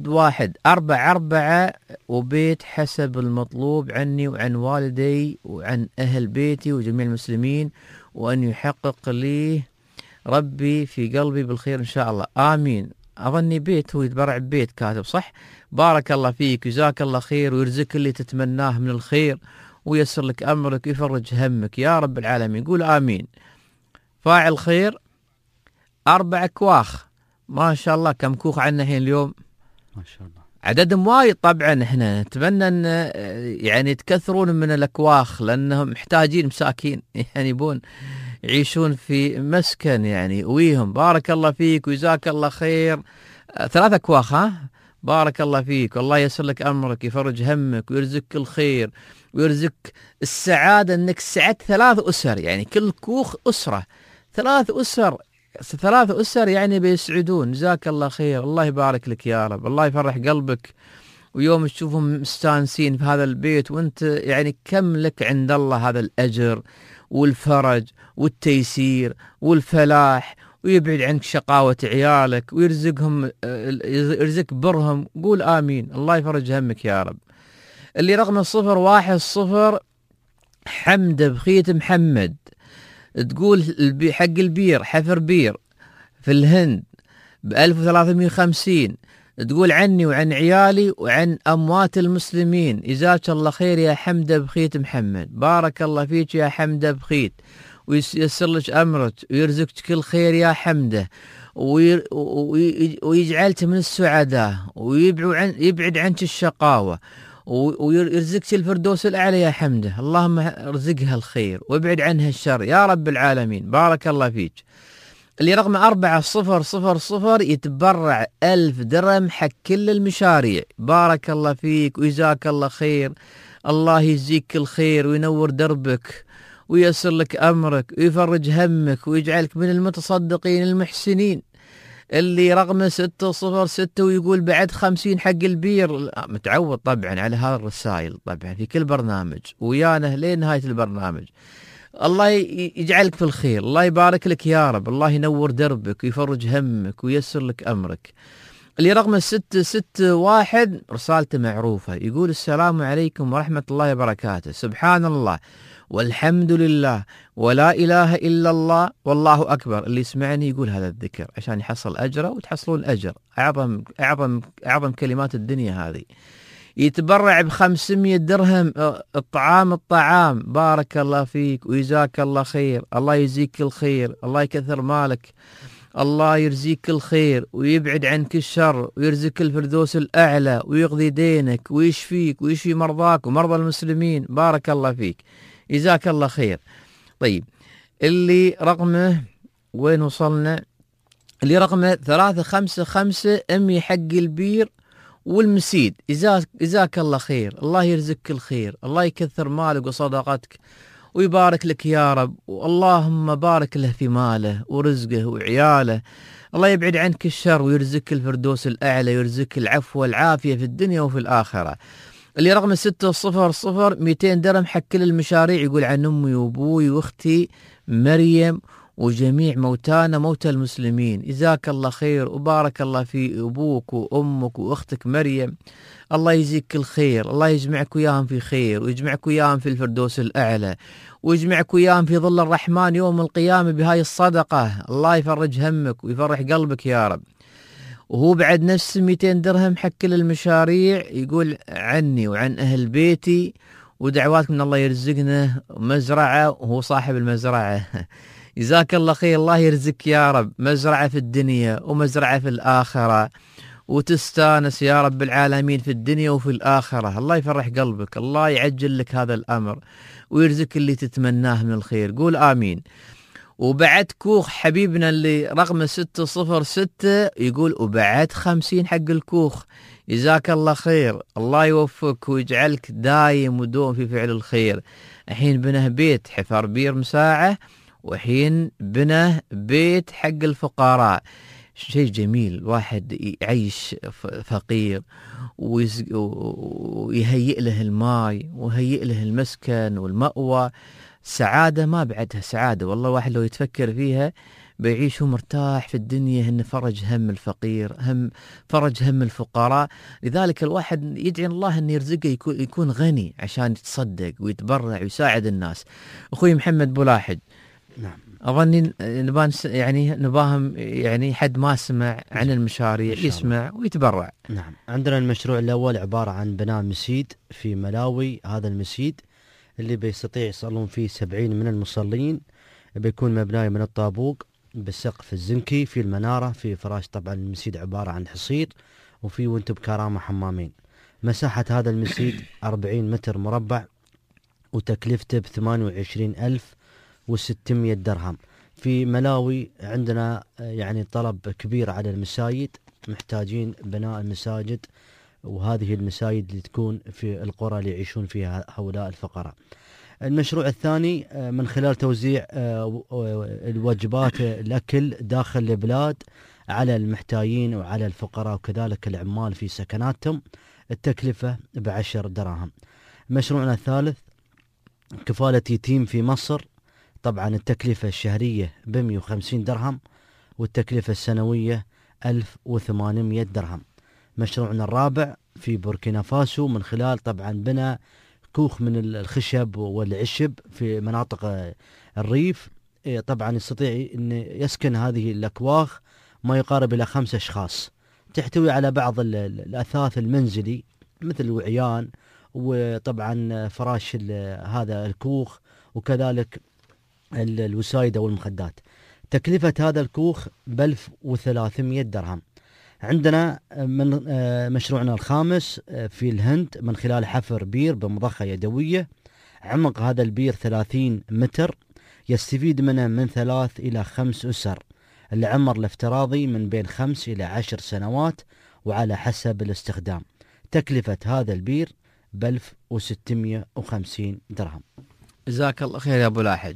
1144 وبيت حسب المطلوب عني وعن والدي وعن أهل بيتي وجميع المسلمين، وأن يحقق لي ربي في قلبي بالخير إن شاء الله آمين. أظني بيت، هو يتبرع ببيت كاتب صح. بارك الله فيك جزاك الله خير، ويرزقك اللي تتمناه من الخير ويسر لك أمرك ويفرج همك يا رب العالمين، قول آمين. فاعل خير 4 كواخ، ما شاء الله. كم كوخ عندنا الحين اليوم؟ ما شاء الله عددهم وايد. طبعا احنا نتمنى ان يعني يتكثرون من الأكواخ، لأنهم محتاجين مساكين يعني يبون يعيشون في مسكن يعني ويهم. بارك الله فيك وجزاك الله خير. 3 أكواخ ها؟ بارك الله فيك، والله يسر لك أمرك، يفرج همك ويرزقك الخير ويرزقك السعادة، أنك سعدت 3 أسر، يعني كل كوخ أسرة، 3 أسر يعني بيسعدون. جزاك الله خير، الله يبارك لك يا رب، الله يفرح قلبك، ويوم تشوفهم مستانسين في هذا البيت وانت يعني كم لك عند الله هذا الأجر والفرج والتيسير والفلاح، ويبعد عنك شقاوة عيالك ويرزقهم يرزق برهم، قول آمين. الله يفرج همك يا رب. اللي رقم 010 حمد بخيت محمد، تقول حق البير حفر بير في الهند ب1350، تقول عني وعن عيالي وعن أموات المسلمين. جزاك الله خير يا حمد بخيت محمد، بارك الله فيك يا حمد بخيت، وييسر لك أمرك ويرزقك كل خير يا حمده، ويجعلك من السعداء ويبعد عنك الشقاوة، ويرزقك الفردوس الأعلى يا حمده. اللهم ارزقها الخير وابعد عنها الشر يا رب العالمين، بارك الله فيك. اللي رقم 4000 يتبرع 1000 درهم حق كل المشاريع. بارك الله فيك وجزاك الله خير، الله يجزيك الخير وينور دربك ويسر لك أمرك ويفرج همك ويجعلك من المتصدقين المحسنين. اللي رقمه 606 ويقول بعد 50 حق البير. متعود طبعا على هذه الرسائل طبعا في كل برنامج ويانا لين نهاية البرنامج. الله يجعلك في الخير، الله يبارك لك يا رب، الله ينور دربك ويفرج همك وييسر لك أمرك. اللي رقمه 661 رسالته معروفة، يقول السلام عليكم ورحمة الله وبركاته، سبحان الله والحمد لله ولا إله إلا الله والله أكبر. اللي يسمعني يقول هذا الذكر عشان يحصل أجره وتحصلون أجر. أعظم كلمات الدنيا هذه. يتبرع ب500 درهم الطعام. بارك الله فيك ويجزاك الله خير، الله يجزيك الخير، الله يكثر مالك، الله يرزيك الخير ويبعد عنك الشر ويرزق الفردوس الأعلى ويقضي دينك ويشفيك ويشفي مرضاك ومرضى المسلمين. بارك الله فيك، جزاك الله خير. طيب اللي رقمه وين وصلنا؟ اللي رقمه 355 أمي حق البير والمسيد، جزاك الله خير، الله يرزقك الخير، الله يكثر مالك وصدقتك ويبارك لك يا رب، واللهم بارك له في ماله ورزقه وعياله، الله يبعد عنك الشر ويرزقك الفردوس الأعلى ويرزقك العفو والعافية في الدنيا وفي الآخرة. اللي رقم 600 200 درهم حق كل المشاريع، يقول عن أمي وأبوي وأختي مريم وجميع موتانا موتى المسلمين. جزاك الله خير وبارك الله في أبوك وأمك وأختك مريم، الله يجزيك الخير، الله يجمعك وياهم في خير ويجمعك وياهم في الفردوس الأعلى ويجمعك وياهم في ظل الرحمن يوم القيامة بهاي الصدقة. الله يفرج همك ويفرح قلبك يا رب. وهو بعد نفس 200 درهم حق كل المشاريع، يقول عني وعن أهل بيتي ودعواتكم من الله يرزقنا مزرعة وهو صاحب المزرعة. جزاك الله خير، الله يرزقك يا رب مزرعة في الدنيا ومزرعة في الآخرة وتستانس يا رب العالمين في الدنيا وفي الآخرة. الله يفرح قلبك، الله يعجل لك هذا الأمر ويرزقك اللي تتمناه من الخير. قول آمين. وبعد كوخ حبيبنا اللي رقم 606 يقول وبعد 50 حق الكوخ. جزاك الله خير، الله يوفقك ويجعلك دايم ودوم في فعل الخير. الحين بنه بيت حفر بير مساعة، وحين بنه بيت حق الفقراء. شيء جميل، واحد يعيش فقير ويهيئ له الماء ويهيئ له المسكن والمأوى. سعادة ما بعدها سعادة والله. واحد لو يتفكر فيها بيعيش مرتاح في الدنيا، إنه فرج هم الفقير، فرج هم الفقراء. لذلك الواحد يدعي الله أن يرزقه يكون غني عشان يتصدق ويتبرع ويساعد الناس. أخوي محمد بولاحد، نعم، أظني نباهم يعني حد ما سمع عن المشاريع يسمع ويتبرع. نعم، عندنا المشروع الأول عبارة عن بناء مسجد في ملاوي. هذا المسجد اللي بيستطيع يصلون فيه 70 من المصلين، بيكون مبناي من الطابوق بالسقف الزنكي، في المنارة، في فراش. طبعا المسجد عبارة عن حصير وفي وانتو بكرامة حمامين. مساحة هذا المسجد 40 متر مربع وتكلفته ب28,600 درهم. في ملاوي عندنا يعني طلب كبير على المساجد، محتاجين بناء المساجد، وهذه المساجد اللي تكون في القرى اللي يعيشون فيها هؤلاء الفقراء. المشروع الثاني من خلال توزيع الوجبات الأكل داخل البلاد على المحتاجين وعلى الفقراء وكذلك العمال في سكناتهم، التكلفة ب10 دراهم. مشروعنا الثالث كفالة يتيم في مصر، طبعا التكلفة الشهرية ب150 درهم والتكلفة السنوية 1800 درهم. مشروعنا الرابع في بوركينا فاسو، من خلال طبعا بناء كوخ من الخشب والعشب في مناطق الريف. طبعا يستطيع أن يسكن هذه الأكواخ ما يقارب إلى 5 أشخاص، تحتوي على بعض الأثاث المنزلي مثل الوعيان وطبعا فراش هذا الكوخ وكذلك الوسايد والمخدات. تكلفة هذا الكوخ ب1300 درهم. عندنا من مشروعنا الخامس في الهند، من خلال حفر بير بمضخة يدوية. عمق هذا البير 30 متر، يستفيد منه من 3 إلى 5 أسر. العمر الافتراضي من بين 5 إلى 10 سنوات وعلى حسب الاستخدام. تكلفة هذا البير ب1650 درهم. جزاك الله خير يا أبو لاحج.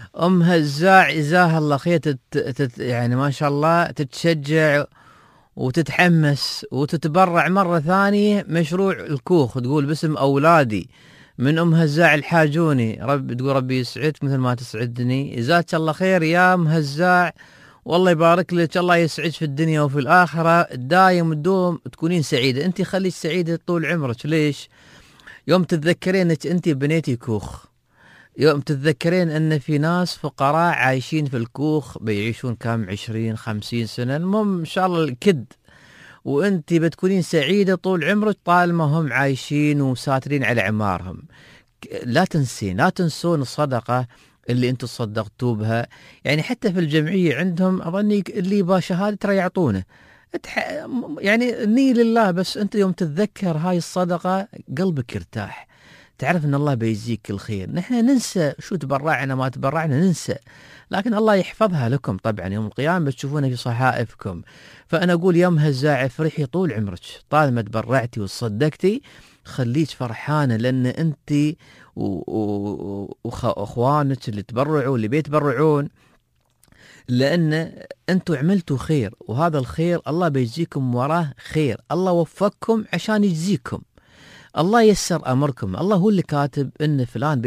أم هزاع جزاها الله خير يعني ما شاء الله تتشجع وتتحمس وتتبرع مرة ثانية مشروع الكوخ، تقول باسم أولادي من أم هزاع الحاجوني، تقول ربي يسعدك مثل ما تسعدني. جزاك الله خير يا أم هزاع، والله يبارك لك، الله يسعدك في الدنيا وفي الآخرة، دايم الدوم تكونين سعيدة. أنت خليك سعيدة طول عمرك. ليش؟ يوم تتذكرين أنك أنت بنيتي كوخ، يوم تتذكرين أن في ناس فقراء عايشين في الكوخ بيعيشون كم 20-50 سنة، المهم إن شاء الله الكد، وأنت بتكونين سعيدة طول عمرك طالما هم عايشين وساترين على عمارهم. لا تنسون الصدقة اللي أنتم صدقتوا بها. يعني حتى في الجمعية عندهم أظني اللي يبغى شهادة ترى يعطونه، يعني النية لله، بس أنت يوم تتذكر هاي الصدقة قلبك يرتاح، تعرف أن الله بيجزيك الخير. نحن ننسى شو تبرعنا ما تبرعنا، ننسى، لكن الله يحفظها لكم طبعا يوم القيامة بتشوفونها في صحائفكم. فأنا أقول يا أم هزاع افرحي طول عمرك، طالما تبرعتي وصدقتي خليك فرحانة، لأن أنت وأخوانك اللي تبرعوا اللي بيتبرعون، لأن أنتوا عملتوا خير، وهذا الخير الله بيجزيكم وراه خير. الله وفقكم عشان يجزيكم، الله يسر أمركم، الله هو اللي كاتب إن فلان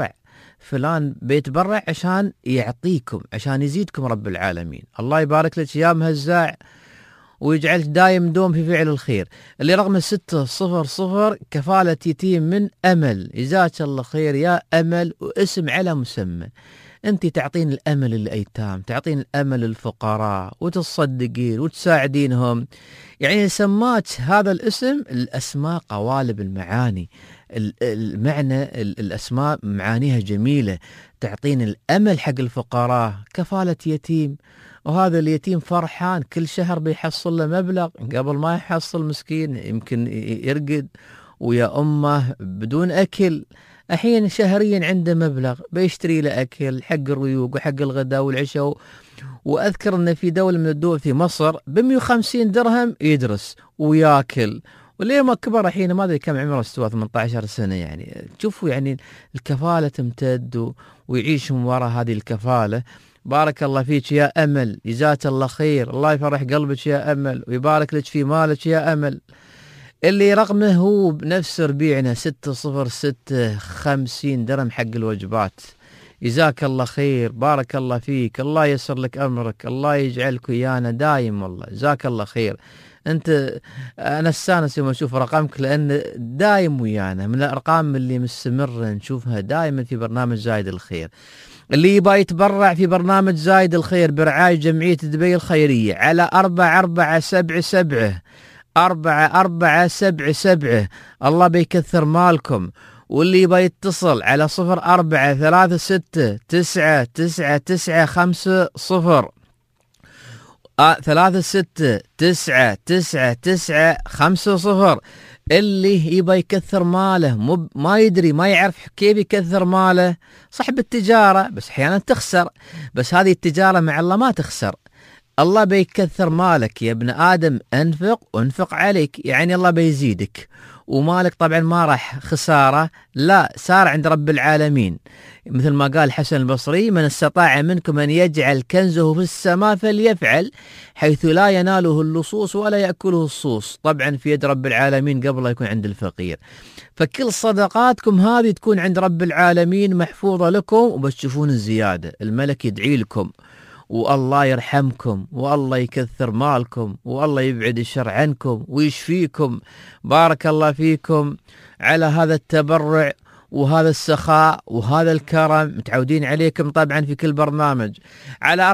بيتبرع عشان يعطيكم، عشان يزيدكم رب العالمين. الله يبارك لك يا مهزاع ويجعلك دايم دوم في فعل الخير. اللي رقم 600 كفالة يتيم من أمل، جزاك الله خير يا أمل، واسم على مسمى. أنت تعطين الأمل للأيتام، تعطين الأمل للفقراء، وتصدقين وتساعدينهم. يعني سماك هذا الاسم، الأسماء قوالب المعاني، المعنى الأسماء معانيها جميلة، تعطين الأمل حق الفقراء. كفالة يتيم، وهذا اليتيم فرحان كل شهر بيحصل له مبلغ، قبل ما يحصل مسكين يمكن يرقد ويا أمه بدون أكل، الحين شهريا عنده مبلغ بيشتري له أكل حق الريوق وحق الغداء والعشاء. وأذكر أن في دولة من الدول في مصر ب150 درهم يدرس وياكل، وليه ما كبر الحين ما أدري كم عمره، استوى 18 سنة. يعني تشوفوا يعني الكفالة تمتد ويعيش من وراء هذه الكفالة. بارك الله فيك يا أمل، جزاك الله خير، الله يفرح قلبك يا أمل ويبارك لك في مالك يا أمل. اللي رقمه هو بنفس ربيعنا 606 50 درهم حق الوجبات. جزاك الله خير، بارك الله فيك، الله يسر لك أمرك، الله يجعلك ويانا دايم، والله جزاك الله خير. أنت أنا استانس يوم أشوف رقمك، لأن دايم ويانا، من الأرقام اللي مستمرة نشوفها دائما في برنامج زايد الخير. اللي يبغى يتبرع في برنامج زايد الخير برعاية جمعية دبي الخيرية على 4477 4477 الله بيكثر مالكم. واللي يبغى يتصل على 0436 999 50 36 999 50. اللي يبغى يكثر ماله ما يدري ما يعرف كيف يكثر ماله، صاحب التجارة بس أحيانا تخسر، بس هذه التجارة مع الله ما تخسر. الله بيكثر مالك يا ابن آدم، أنفق عليك، يعني الله بيزيدك، ومالك طبعا ما راح خسارة، لا صار عند رب العالمين. مثل ما قال حسن البصري: من استطاع منكم أن يجعل كنزه في السماء فليفعل، حيث لا يناله اللصوص ولا يأكله الصوص. طبعا في يد رب العالمين قبل لا يكون عند الفقير. فكل صدقاتكم هذه تكون عند رب العالمين محفوظة لكم، وبتشوفون الزيادة، الملك يدعي لكم، والله يرحمكم، والله يكثر مالكم، والله يبعد الشر عنكم ويشفيكم. بارك الله فيكم على هذا التبرع وهذا السخاء وهذا الكرم، متعودين عليكم طبعا في كل برنامج. على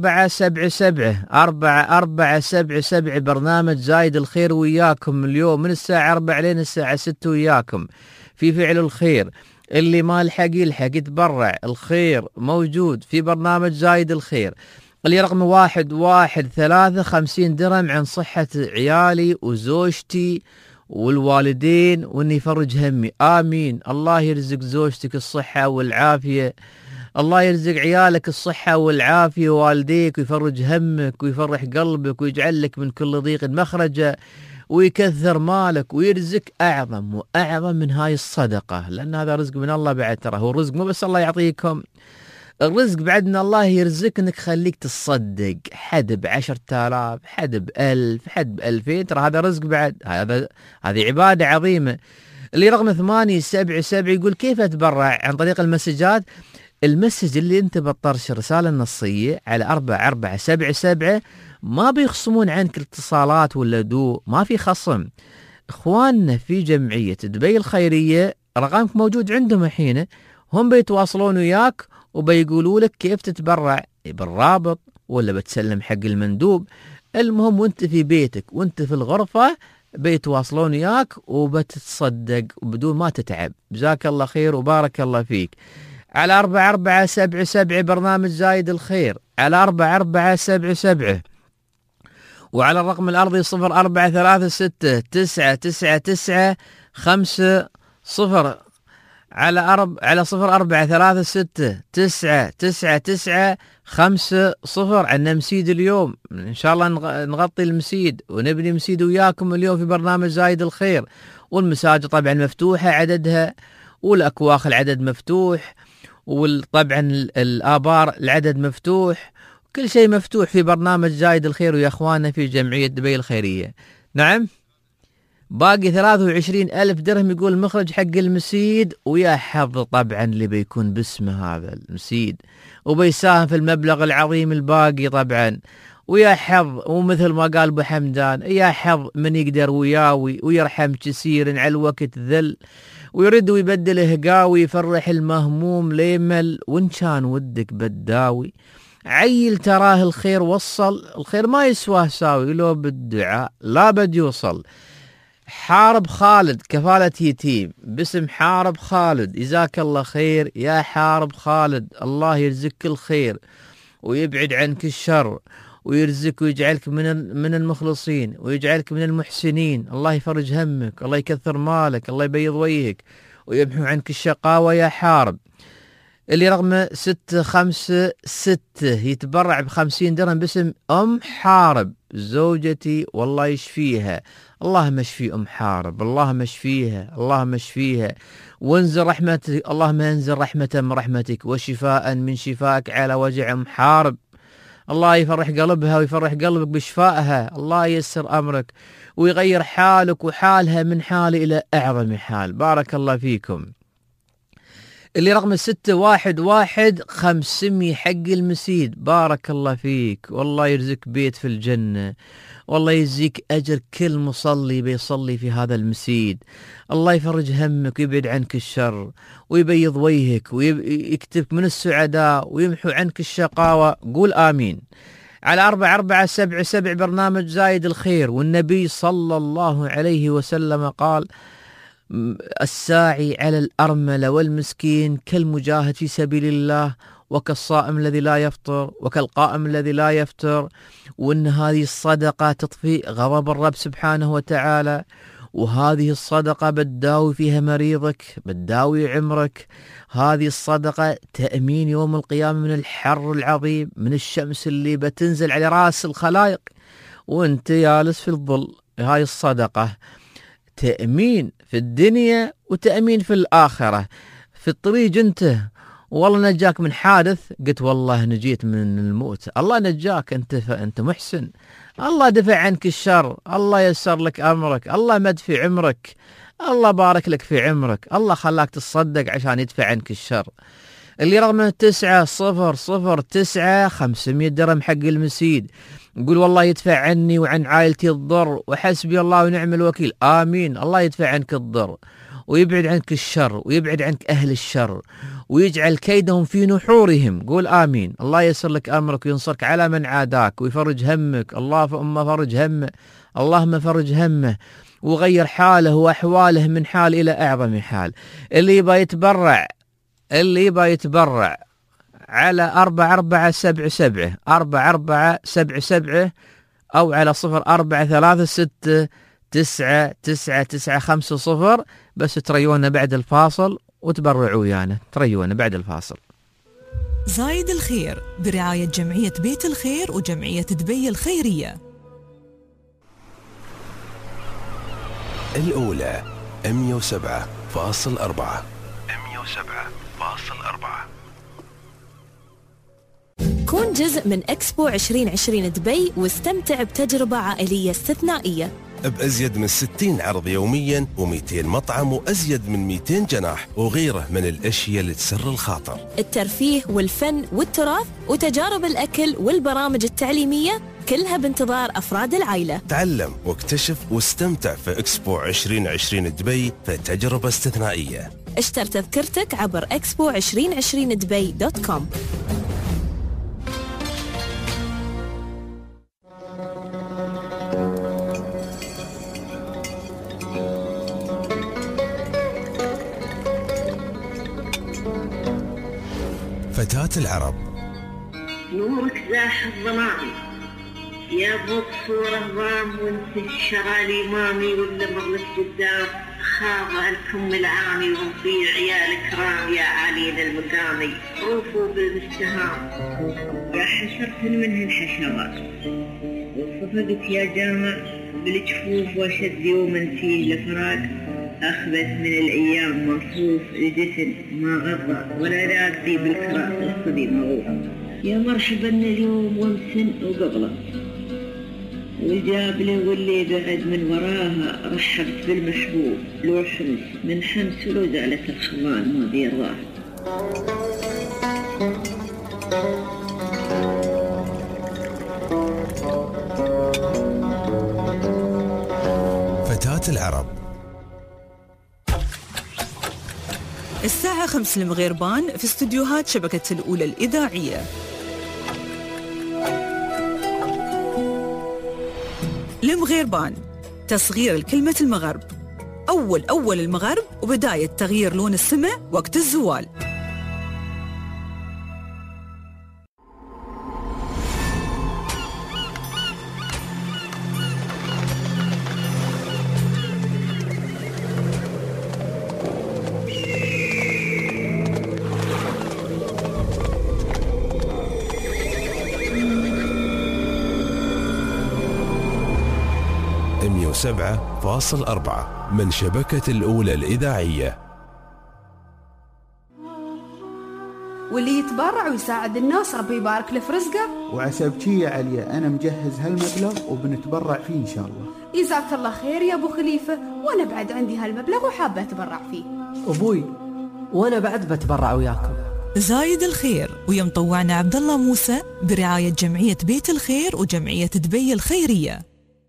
4477 برنامج زايد الخير وياكم اليوم من الساعة 4 لين الساعة 6 وياكم في فعل الخير. اللي ما لحق يلحق يتبرع، الخير موجود في برنامج زايد الخير. اللي رقم 113 50 درهم عن صحة عيالي وزوجتي والوالدين، واني يفرج همي. آمين. الله يرزق زوجتك الصحة والعافية، الله يرزق عيالك الصحة والعافية، ووالديك، ويفرج همك ويفرح قلبك ويجعل لك من كل ضيق مخرجا، ويكثر مالك ويرزق أعظم وأعظم من هاي الصدقة، لأن هذا رزق من الله بعد. ترى هو الرزق مو بس الله يعطيكم، الرزق بعد من الله يرزقك انك خليك تصدق، حد ب10,000، حد ب1000، حد ب2000، ترى هذا رزق بعد، هذه عبادة عظيمة. اللي رقم 877 يقول كيف اتبرع عن طريق المسجات. المسج اللي انت بتطرش رسالة نصية على 4477 ما بيخصمون عنك الاتصالات ولا ما في خصم. اخواننا في جمعية دبي الخيرية رقمك موجود عندهم الحين، هم بيتواصلون وياك وبيقولوا لك كيف تتبرع بالرابط ولا بتسلم حق المندوب. المهم وانت في بيتك وانت في الغرفة بيتواصلون وياك وبتتصدق وبدون ما تتعب. جزاك الله خير وبارك الله فيك. على 4477 برنامج زايد الخير، على 4477، وعلى الرقم الأرضي 0436999500 على 0436999500. عندنا مسيد اليوم إن شاء الله نغطي المسيد ونبني مسيد وياكم اليوم في برنامج زايد الخير. والمساجد طبعا مفتوحة عددها، والأكواخ العدد مفتوح، وطبعا الآبار العدد مفتوح، كل شيء مفتوح في برنامج زايد الخير ويا أخواننا في جمعية دبي الخيرية. نعم، باقي 23,000 درهم يقول المخرج حق المسيد، ويا حظ طبعا اللي بيكون باسمه هذا المسيد وبيساهم في المبلغ العظيم الباقي طبعا. ويا حظ، ومثل ما قال أبو حمدان، يا حظ من يقدر وياوي ويرحم كثير على الوقت ذل ويرد ويبدله قاوي، يفرح المهموم ليمل، وإن كان ودك بداوي عيل تراه الخير وصل، الخير ما يسواه ساوي لو بالدعاء لا بد يوصل. حارب خالد كفالة يتيم باسم حارب خالد، جزاك الله خير يا حارب خالد، الله يرزقك الخير ويبعد عنك الشر ويرزقك ويجعلك من المخلصين ويجعلك من المحسنين. الله يفرج همك، الله يكثر مالك، الله يبيض وجهك ويمحو عنك الشقاوة يا حارب. اللي رقم 656 يتبرع ب50 درهم باسم أم حارب، زوجتي والله يشفيها، اللهم اشفي أم حارب، اللهم اشفيها، اللهم اشفيها وانزل رحمتك، اللهم انزل رحمة من رحمتك وشفاء من شفائك على وجع أم حارب. الله يفرح قلبها ويفرح قلبك بشفائها، الله ييسر أمرك ويغير حالك وحالها من حال إلى أعظم حال. بارك الله فيكم. اللي رقم 611 500 حق المسيد، بارك الله فيك، والله يرزق بيت في الجنة، والله يجزيك أجر كل مصلي بيصلي في هذا المسيد. الله يفرج همك ويبعد عنك الشر ويبيض وجهك ويكتبك من السعداء ويمحو عنك الشقاوة. قول آمين. على 4477 برنامج زايد الخير، والنبي صلى الله عليه وسلم قال الساعي على الأرملة والمسكين كالمجاهد في سبيل الله وكالصائم الذي لا يفطر وكالقائم الذي لا يفتر، وإن هذه الصدقة تطفي غضب الرب سبحانه وتعالى، وهذه الصدقة بتداوي فيها مريضك، بتداوي عمرك. هذه الصدقة تأمين يوم القيامة من الحر العظيم، من الشمس اللي بتنزل على رأس الخلائق وانت جالس في الظل. هاي الصدقة تأمين في الدنيا وتأمين في الآخرة. في الطريق انت والله نجاك من حادث، قلت والله نجيت من الموت، الله نجاك، انت محسن، الله دفع عنك الشر، الله يسر لك أمرك، الله مد في عمرك، الله بارك لك في عمرك، الله خلاك تصدق عشان يدفع عنك الشر. اللي رقم 9009 500 درهم حق المسيد، يقول والله يدفع عني وعن عائلتي الضر وحسبي الله ونعم الوكيل. آمين. الله يدفع عنك الضر ويبعد عنك الشر ويبعد عنك أهل الشر ويجعل كيدهم في نحورهم. قول آمين. الله يسر لك أمرك وينصرك على من عاداك ويفرج همك. اللهم فرج همه، اللهم فرج همه وغير حاله وأحواله من حال إلى أعظم حال. اللي يبغى يتبرع على 4477 أو على 0436999950، بس تريونا بعد الفاصل وتبرعوا ويانا، تريونا بعد الفاصل. زايد الخير برعاية جمعية بيت الخير وجمعية دبي الخيرية. الأولى 107.4. كون جزء من إكسبو 2020 دبي واستمتع بتجربة عائلية استثنائية بأزيد من 60 عرض يوميا و200 مطعم وأزيد من 200 جناح وغيره من الأشياء اللي تسر الخاطر. الترفيه والفن والتراث وتجارب الأكل والبرامج التعليمية كلها بانتظار أفراد العائلة. تعلم واكتشف واستمتع في إكسبو 2020 دبي في تجربة استثنائية. اشتر تذكرتك عبر expo2020dubai.com. فتاة العرب. نورك زاح الظلام يا ابو صورة ضام وانت الشرالي مامي ولا مغلق قدام خاضع الكم العامي ونطيع عيال كرام يا علي المقامي روفوا بالمستهام يا حشرة منه الحشرات وصفقت يا جامع بالجفوف وشد يوما فيه لفراق أخبث من الأيام مصروف الجسم ما غضى ولا لاقي بالكراء والصدي مغوف يا مرحبا اليوم وامسن وقبله والجابلة واللي بعد من وراها رحبت بالمحبوب لو حمس من حمس ولو زالت الخمان ما بيرضاه. فتاة العرب. الساعة 5 المغيربان في استديوهات شبكة الأولى الإذاعية. المغيربان تصغير الكلمة المغرب، أول المغرب وبداية تغيير لون السماء وقت الزوال. مية 7.4 من شبكة الأولى الإذاعية. واللي يتبرع ويساعد الناس ربي يبارك له في رزقه. وعسى بشي يا عليا أنا مجهز هالمبلغ وبنتبرع فيه إن شاء الله. جزاك الله خير يا أبو خليفة، وأنا بعد عندي هالمبلغ وحابة أتبرع فيه. أبوي وأنا بعد بتبرع وياكم. زايد الخير ويا مطوعنا عبد الله موسى برعاية جمعية بيت الخير وجمعية دبي الخيرية.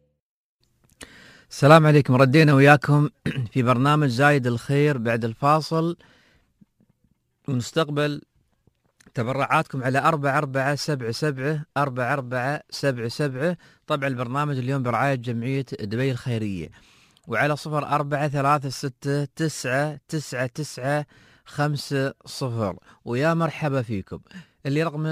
السلام عليكم، ردينا وياكم في برنامج زايد الخير بعد الفاصل، ونستقبل تبرعاتكم على 4477 4477. طبعا البرنامج اليوم برعاية جمعية دبي الخيرية، وعلى 0436999500. ويا مرحبا فيكم. اللي رقم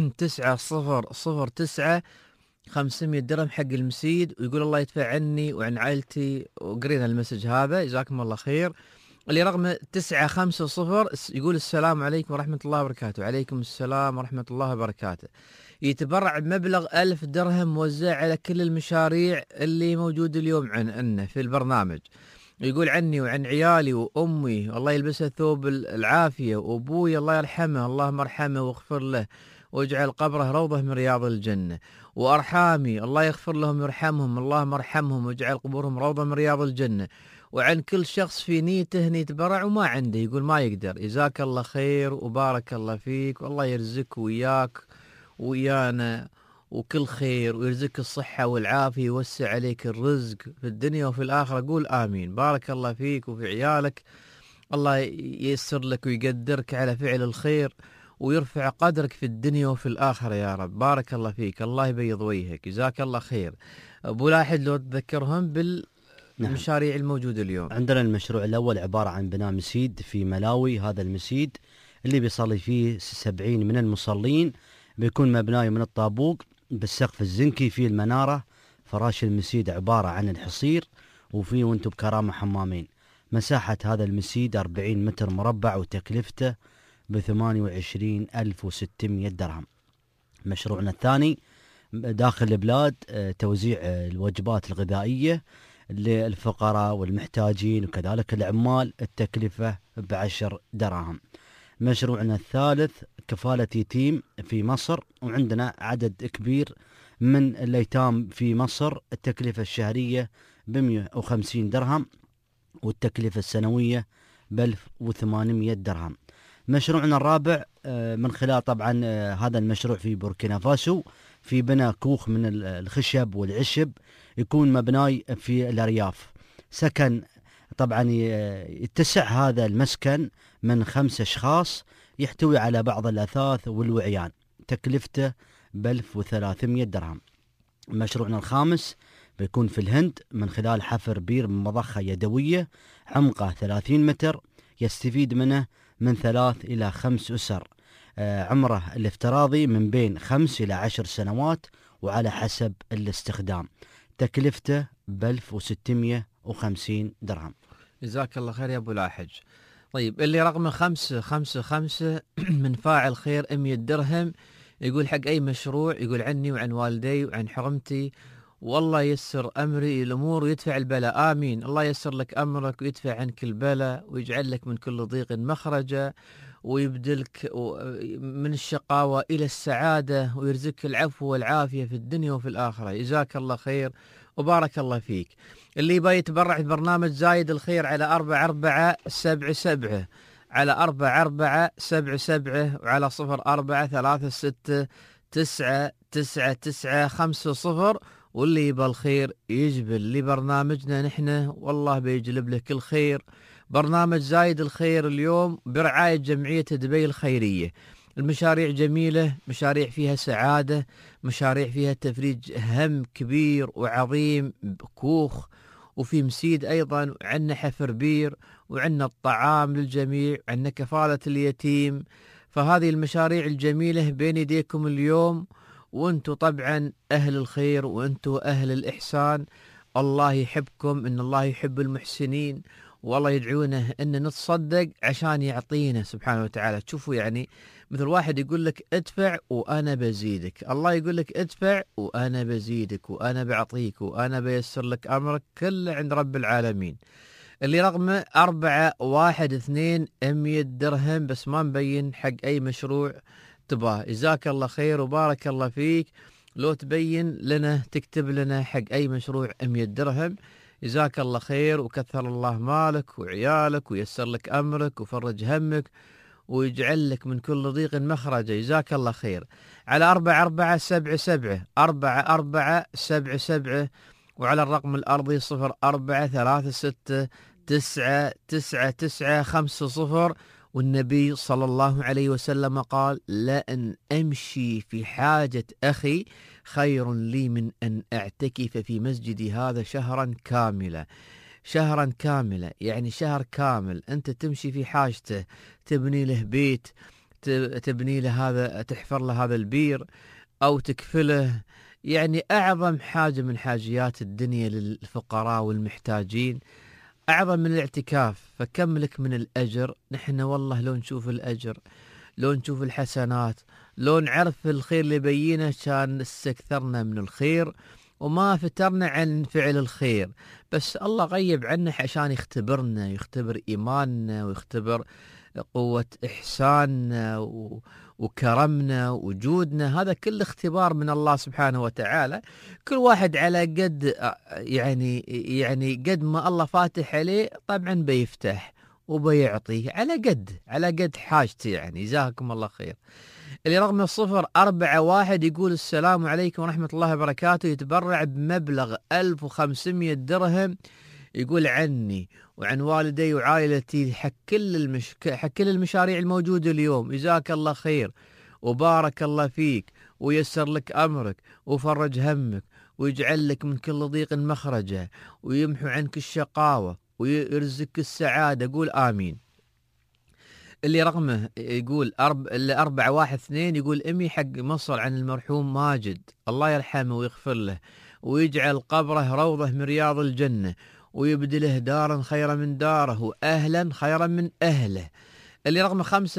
9009 500 درهم حق المسيد، ويقول الله يدفع عني وعن عائلتي، وقرينا المسج هذا جزاكم الله خير. اللي رقم 950 يقول السلام عليكم ورحمة الله وبركاته. وعليكم السلام ورحمة الله وبركاته. يتبرع بمبلغ 1000 درهم موزع على كل المشاريع اللي موجود اليوم عنا في البرنامج. يقول عني وعن عيالي وأمي الله يلبسها ثوب العافية، وأبوي الله يرحمه اللهم ارحمه واغفر له واجعل قبره روضة من رياض الجنة، وأرحامي الله يغفر لهم ويرحمهم اللهم ارحمهم واجعل قبورهم روضة من رياض الجنة. وعن كل شخص في نيته أن يتبرع وما عنده يقول ما يقدر، جزاك الله خير وبارك الله فيك، والله يرزقك وياك ويانا وكل خير، ويرزقك الصحة والعافية، يوسع عليك الرزق في الدنيا وفي الآخرة. قول آمين. بارك الله فيك وفي عيالك، الله ييسر لك ويقدرك على فعل الخير ويرفع قدرك في الدنيا وفي الآخرة يا رب. بارك الله فيك، الله يبيض وجهك، جزاك الله خير. أبو لاحد لو تذكرهم بالمشاريع الموجودة اليوم. عندنا المشروع الأول عبارة عن بناء مسجد في ملاوي. هذا المسجد اللي بيصلي فيه 70 من المصلين، بيكون مبناي من الطابوق بالسقف الزنكي، فيه المنارة. فراش المسجد عبارة عن الحصير، وفيه وانتم بكرامة حمامين. مساحة هذا المسجد 40 متر مربع، وتكلفته ب28,600 درهم. مشروعنا الثاني داخل البلاد توزيع الوجبات الغذائية للفقراء والمحتاجين وكذلك العمال، التكلفة ب10 دراهم. مشروعنا الثالث كفالة يتيم في مصر، وعندنا عدد كبير من الأيتام في مصر. التكلفة الشهرية ب150 درهم والتكلفة السنوية ب1800 درهم. مشروعنا الرابع من خلال طبعا هذا المشروع في بوركينا فاسو، في بناء كوخ من الخشب والعشب يكون مبناي في الأرياف، سكن طبعا يتسع هذا المسكن من 5 أشخاص، يحتوي على بعض الأثاث والوعيان، تكلفته ب1300 درهم. مشروعنا الخامس بيكون في الهند من خلال حفر بير مضخة يدوية عمقه 30 متر، يستفيد منه من 3 إلى 5 أسر، عمره الافتراضي من بين 5 إلى 10 سنوات وعلى حسب الاستخدام، تكلفته ب1650 درهم. جزاك الله خير يا أبو لاحج. طيب اللي رقمه 555 من فاعل خير 100 درهم، يقول حق أي مشروع، يقول عني وعن والدي وعن حرمتي، والله يسر أمري الأمور ويدفع البلاء. آمين. الله يسر لك أمرك ويدفع عنك البلاء ويجعل لك من كل ضيق مخرجا ويبدلك من الشقاوة إلى السعادة ويرزقك العفو والعافية في الدنيا وفي الآخرة. جزاك الله خير وبارك الله فيك. اللي يبغى يتبرع في برنامج زايد الخير على 4477 على 4477 وعلى 0436999950، واللي يبغى الخير يجبل لبرنامجنا نحن والله بيجلب له كل خير. برنامج زايد الخير اليوم برعاية جمعية دبي الخيرية. المشاريع جميلة، مشاريع فيها سعادة، مشاريع فيها تفريج هم كبير وعظيم، كوخ وفي مسيد أيضا، وعندنا حفر بير، وعندنا الطعام للجميع، وعندنا كفالة اليتيم. فهذه المشاريع الجميلة بين يديكم اليوم، وانتم طبعا أهل الخير وانتم أهل الإحسان. الله يحبكم، إن الله يحب المحسنين، والله يدعونه أن نتصدق عشان يعطينا سبحانه وتعالى. تشوفوا يعني مثل واحد يقول لك ادفع وأنا بزيدك، الله يقول لك ادفع وأنا بزيدك وأنا بعطيك وأنا بيسر لك أمرك، كله عند رب العالمين. اللي رقمه 412 100 درهم، بس ما مبين حق أي مشروع تباه. جزاك الله خير وبارك الله فيك. لو تبين لنا تكتب لنا حق أي مشروع 100 درهم. جزاك الله خير وكثر الله مالك وعيالك ويسر لك أمرك وفرج همك ويجعل لك من كل ضيق مخرجا. جزاك الله خير. على 4477 4477 وعلى الرقم الأرضي 0436999950. والنبي صلى الله عليه وسلم قال: لأن أمشي في حاجة أخي خير لي من أن أعتكف في مسجدي هذا شهرا كاملا. شهرا كاملا يعني شهر كامل أنت تمشي في حاجته، تبني له بيت، تبني له هذا، تحفر له هذا البير أو تكفله، يعني أعظم حاجة من حاجيات الدنيا للفقراء والمحتاجين، أعظم من الاعتكاف. فكم لك من الأجر؟ نحن والله لو نشوف الأجر، لو نشوف الحسنات، لو نعرف الخير اللي بينه كان استكثرنا من الخير وما فترنا عن فعل الخير. بس الله غيب عنه عشان يختبرنا، يختبر إيماننا ويختبر قوة إحساننا وكرمنا وجودنا. هذا كل اختبار من الله سبحانه وتعالى. كل واحد على قد يعني قد ما الله فاتح عليه طبعا بيفتح وبيعطيه على قد حاجته. يعني جزاكم الله خير. اللي رقم 041 يقول: السلام عليكم ورحمة الله وبركاته، يتبرع بمبلغ 1500 درهم، يقول عني وعن والدي وعائلتي حق كل المشاريع الموجودة اليوم. جزاك الله خير وبارك الله فيك ويسر لك أمرك وفرج همك ويجعل لك من كل ضيق مخرجا ويمحو عنك الشقاوة ويرزقك السعادة. قول آمين. اللي رقمه يقول 412 يقول: أمي حق مصر عن المرحوم ماجد، الله يرحمه ويغفر له ويجعل قبره روضة من رياض الجنة ويبدله دارا خيرا من داره وأهلا خيرا من أهله. اللي رقم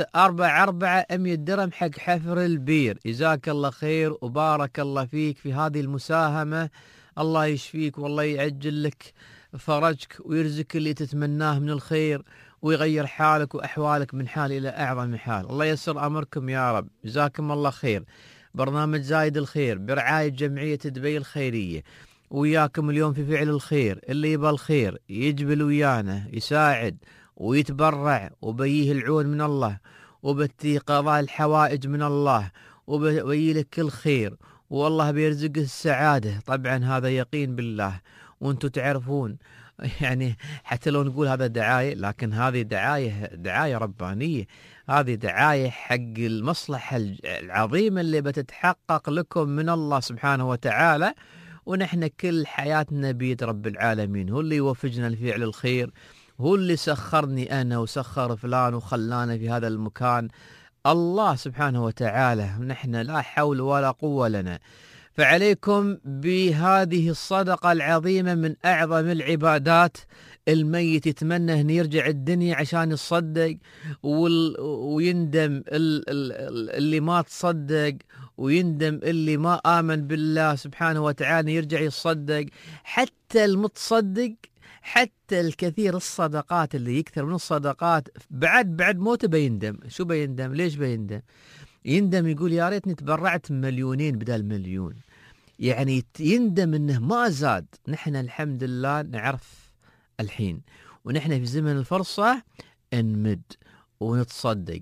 544 100 درهم حق حفر البير. جزاك الله خير وبارك الله فيك في هذه المساهمة. الله يشفيك والله يعجل لك فرجك ويرزق اللي تتمناه من الخير ويغير حالك وأحوالك من حال إلى أعظم حال. الله يسر أمركم يا رب، جزاكم الله خير. برنامج زايد الخير برعاية جمعية دبي الخيرية، وياكم اليوم في فعل الخير. اللي يبى الخير يجبل ويانا، يساعد ويتبرع وبيه العون من الله، وبتي قضاء الحوائج من الله، وبيلك كل خير، والله بيرزقه السعادة. طبعا هذا يقين بالله، وانتم تعرفون يعني حتى لو نقول هذا دعاية، لكن هذه دعاية ربانية، هذه دعاية حق المصلحة العظيمة اللي بتتحقق لكم من الله سبحانه وتعالى. ونحن كل حياتنا بيد رب العالمين، هو اللي يوفقنا لفعل الخير، هو اللي سخرني أنا وسخر فلان وخلانا في هذا المكان، الله سبحانه وتعالى. نحن لا حول ولا قوة لنا. فعليكم بهذه الصدقة العظيمة من أعظم العبادات. الميت يتمنى أن يرجع الدنيا عشان يصدق، ويندم اللي ما تصدق، ويندم اللي ما آمن بالله سبحانه وتعالى يرجع يصدق. حتى المتصدق، حتى الكثير الصدقات اللي يكثر من الصدقات بعد موته بيندم. شو بيندم؟ ليش بيندم؟ يندم يقول يا ريتني تبرعت 2,000,000 بدل 1,000,000. يعني يندم انه ما زاد. نحن الحمد لله نعرف الحين، ونحن في زمن الفرصة نمد ونتصدق.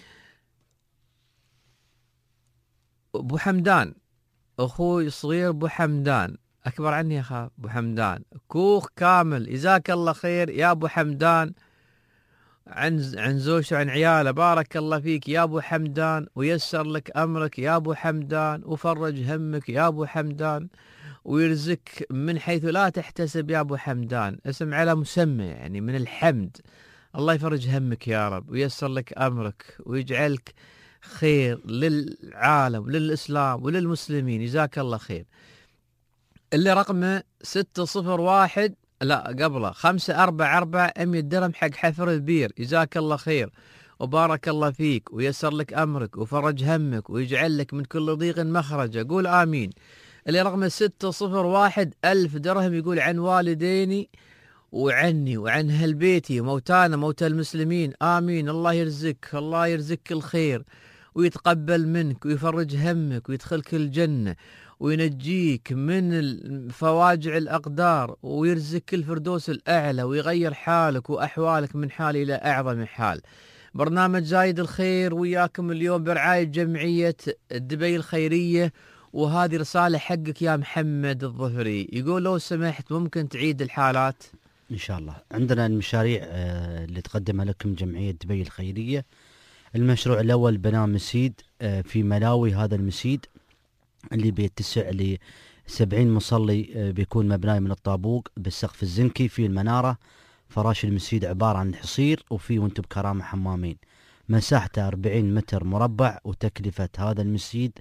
ابو حمدان اخوي الصغير، ابو حمدان اكبر عني يا اخا، ابو حمدان كوخ كامل، جزاك الله خير يا ابو حمدان عن زوجته وعن عياله. بارك الله فيك يا ابو حمدان، ويسر لك امرك يا ابو حمدان، وفرج همك يا ابو حمدان، ويرزقك من حيث لا تحتسب يا ابو حمدان. اسم على مسمى يعني من الحمد. الله يفرج همك يا رب، ويسر لك امرك، ويجعلك خير للعالم وللإسلام وللمسلمين. جزاك الله خير. اللي رقمه 601 لا قبله 544 100 درهم حق حفر البير. جزاك الله خير وبارك الله فيك، ويسر لك أمرك وفرج همك، ويجعل لك من كل ضيق مخرجا. قول آمين. اللي رقمه 601 1000 درهم يقول عن والديني وعني وعن أهل بيتي وموتانا موتى المسلمين. آمين. الله يرزقك، الله يرزقك الخير، ويتقبل منك، ويفرج همك، ويدخلك الجنة، وينجيك من فواجع الأقدار، ويرزقك الفردوس الأعلى، ويغير حالك وأحوالك من حال إلى أعظم حال. برنامج زايد الخير وياكم اليوم برعاية جمعية دبي الخيرية. وهذه رسالة حقك يا محمد الظفري، يقول لو سمحت ممكن تعيد الحالات؟ إن شاء الله. عندنا المشاريع اللي تقدمها لكم جمعية دبي الخيرية. المشروع الأول بناء مسيد في ملاوي. هذا المسيد اللي بيتسع ل 70 مصلي بيكون مبناي من الطابوق بالسقف الزنكي. في المنارة فراش المسيد عبارة عن حصير، وفي وانتم بكرامة حمامين. مساحته 40 متر مربع، وتكلفة هذا المسيد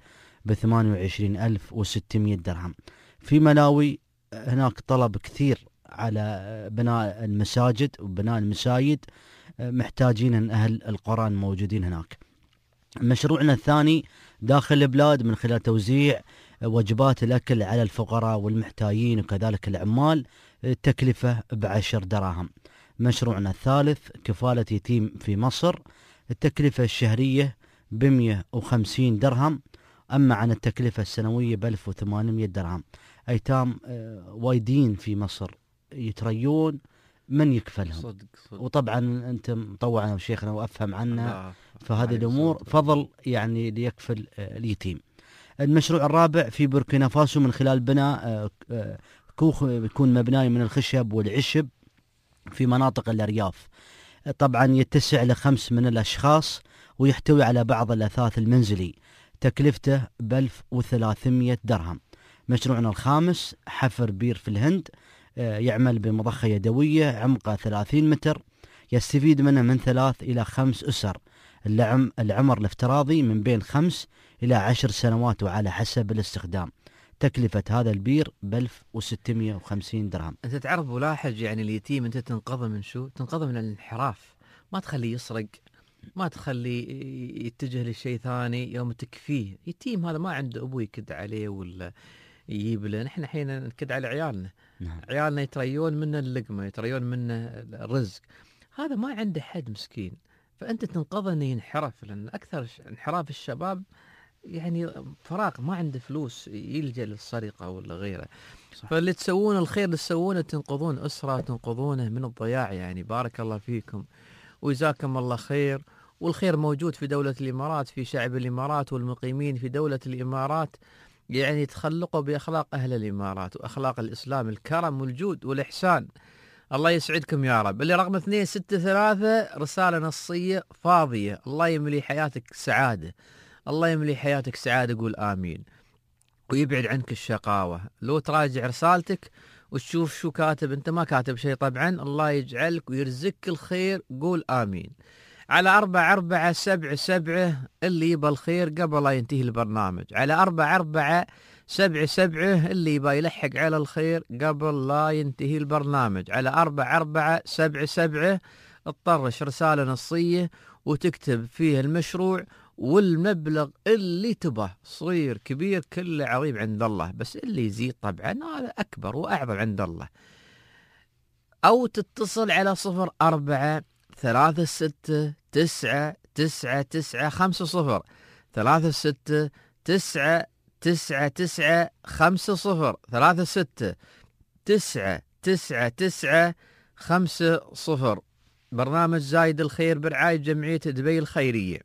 ب28,600 درهم. في ملاوي هناك طلب كثير على بناء المساجد وبناء المسايد، محتاجين أهل القرآن موجودين هناك. مشروعنا الثاني داخل البلاد من خلال توزيع وجبات الأكل على الفقراء والمحتاجين وكذلك العمال، التكلفة ب10 دراهم. مشروعنا الثالث كفالة يتيم في مصر، التكلفة الشهرية ب150 درهم، أما عن التكلفة السنوية ب1800 درهم. أيتام وايدين في مصر يتريون، من يكفلهم؟ صدق. وطبعا أنت مطوعنا وشيخنا وأفهم عنا فهذه الأمور، فضل يعني ليكفل اليتيم. المشروع الرابع في بوركينا فاسو من خلال بناء كوخ يكون مبناي من الخشب والعشب في مناطق الأرياف. طبعا يتسع ل5 من الأشخاص، ويحتوي على بعض الأثاث المنزلي، تكلفته ب1300 درهم. مشروعنا الخامس حفر بير في الهند، يعمل بمضخة يدوية عمقها 30 متر، يستفيد منه من 3 إلى 5 أسر. العمر الافتراضي من بين 5 إلى 10 سنوات وعلى حسب الاستخدام. تكلفة هذا البير ب1650 درهم. أنت تعرف ولاحظ يعني اليتيم أنت تنقذه من شو؟ تنقذه من الانحراف، ما تخليه يسرق، ما تخليه يتجه لشيء ثاني. يوم تكفيه يتيم هذا ما عنده أبوه يكد عليه ولا يجيب له. نحن حين نكد على عيالنا، عيالنا يتريون من اللقمة، يتريون من الرزق. هذا ما عنده حد مسكين، فأنت تنقذه إنه ينحرف، لأن أكثر انحراف الشباب يعني فراغ، ما عنده فلوس يلجأ للسرقة ولا غيره. صح. فاللي تسوون الخير اللي تسوونه تنقذون أسرة، تنقذونه من الضياع يعني. بارك الله فيكم وجزاكم الله خير. والخير موجود في دولة الإمارات، في شعب الإمارات والمقيمين في دولة الإمارات، يعني تخلقوا بأخلاق أهل الإمارات وأخلاق الإسلام، الكرم والجود والإحسان. الله يسعدكم يا رب. اللي رقم 263 رسالة نصية فاضية. الله يملي حياتك سعادة، الله يملي حياتك سعادة، قول آمين. ويبعد عنك الشقاوة. لو تراجع رسالتك وتشوف شو كاتب، انت ما كاتب شيء طبعا، الله يجعلك ويرزقك الخير، قول آمين. على 4477 اللي يبى الخير قبل لا ينتهي البرنامج، على 4477 اللي يبى يلحق على الخير قبل لا ينتهي البرنامج، على 4477 اطرش رسالة نصية وتكتب فيها المشروع والمبلغ اللي تبه، صغير كبير كله عظيم عند الله، بس اللي يزيد طبعا هذا أكبر وأعظم عند الله. أو تتصل على 0436999950 36999950 36999950. برنامج زايد الخير برعاية جمعية دبي الخيرية.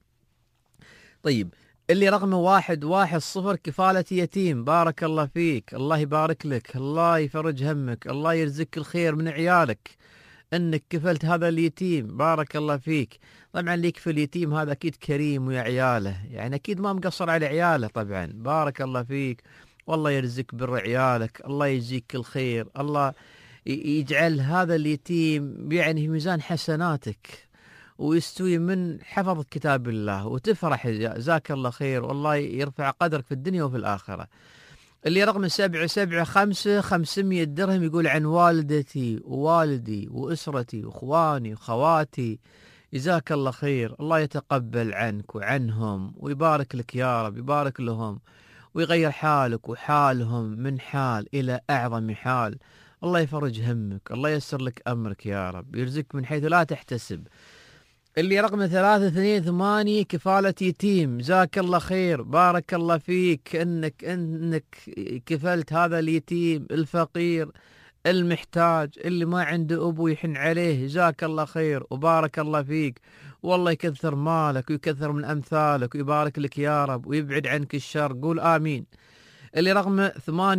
طيب اللي رقمه 110 كفالة يتيم، بارك الله فيك، الله يبارك لك، الله يفرج همك، الله يرزقك الخير من عيالك انك كفلت هذا اليتيم، بارك الله فيك. طبعا اللي يكفل اليتيم هذا اكيد كريم ويا عياله، يعني اكيد ما مقصر على عياله طبعا، بارك الله فيك، والله يرزقك بر عيالك، الله يجزيك الخير، الله يجعل هذا اليتيم يعني في ميزان حسناتك ويستوي من حفظ كتاب الله وتفرح، جزاك الله خير، والله يرفع قدرك في الدنيا وفي الآخرة. اللي رقم 775 500 درهم يقول عن والدتي ووالدي وأسرتي وإخواني وخواتي، جزاك الله خير، الله يتقبل عنك وعنهم ويبارك لك يا رب، يبارك لهم ويغير حالك وحالهم من حال إلى أعظم حال، الله يفرج همك، الله ييسر لك أمرك يا رب، يرزقك من حيث لا تحتسب. اللي رقم 328 كفالة يتيم، جزاك الله خير، بارك الله فيك انك كفلت هذا اليتيم الفقير المحتاج اللي ما عنده ابو يحن عليه، جزاك الله خير وبارك الله فيك، والله يكثر مالك ويكثر من امثالك ويبارك لك يا رب ويبعد عنك الشر، قول امين. اللي رقم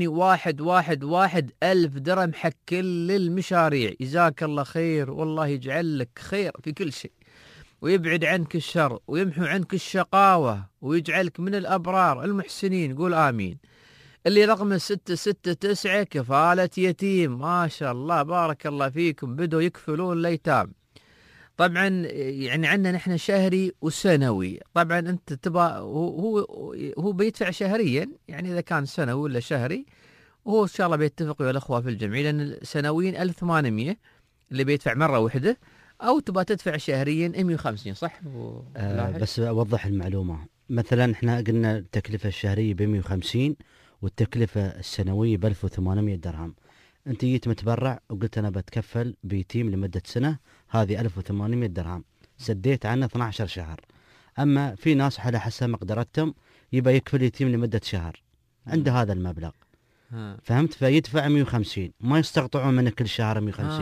8111 1000 درهم حق كل المشاريع، جزاك الله خير، والله يجعل لك خير في كل شيء ويبعد عنك الشر ويمحو عنك الشقاوة ويجعلك من الأبرار المحسنين، قول آمين. اللي رقم 669 كفالة يتيم، ما شاء الله بارك الله فيكم، بدوا يكفلون الأيتام. طبعا يعني عندنا نحن شهري وسنوي، طبعا انت تبغى هو بيدفع شهريا، يعني اذا كان سنوي ولا شهري، وهو ان شاء الله بيتفق ويا الاخوه في الجمعيه، لان السنويين 1800 اللي بيدفع مره واحده، او تبغى تدفع شهريا 150 صح؟ بس اوضح المعلومه، مثلا احنا قلنا التكلفه الشهريه ب 150 والتكلفه السنويه ب 1800 درهم. انت جيت متبرع وقلت انا بتكفل بيتيم لمده سنه، هذه 1800 درهم سديت عنه 12 شهر. اما في ناس على حسب مقدرتهم يبقى يكفل يتيم لمده شهر، عنده هذا المبلغ، فهمت؟ فيدفع 150، ما يستقطعون منه كل شهر 150.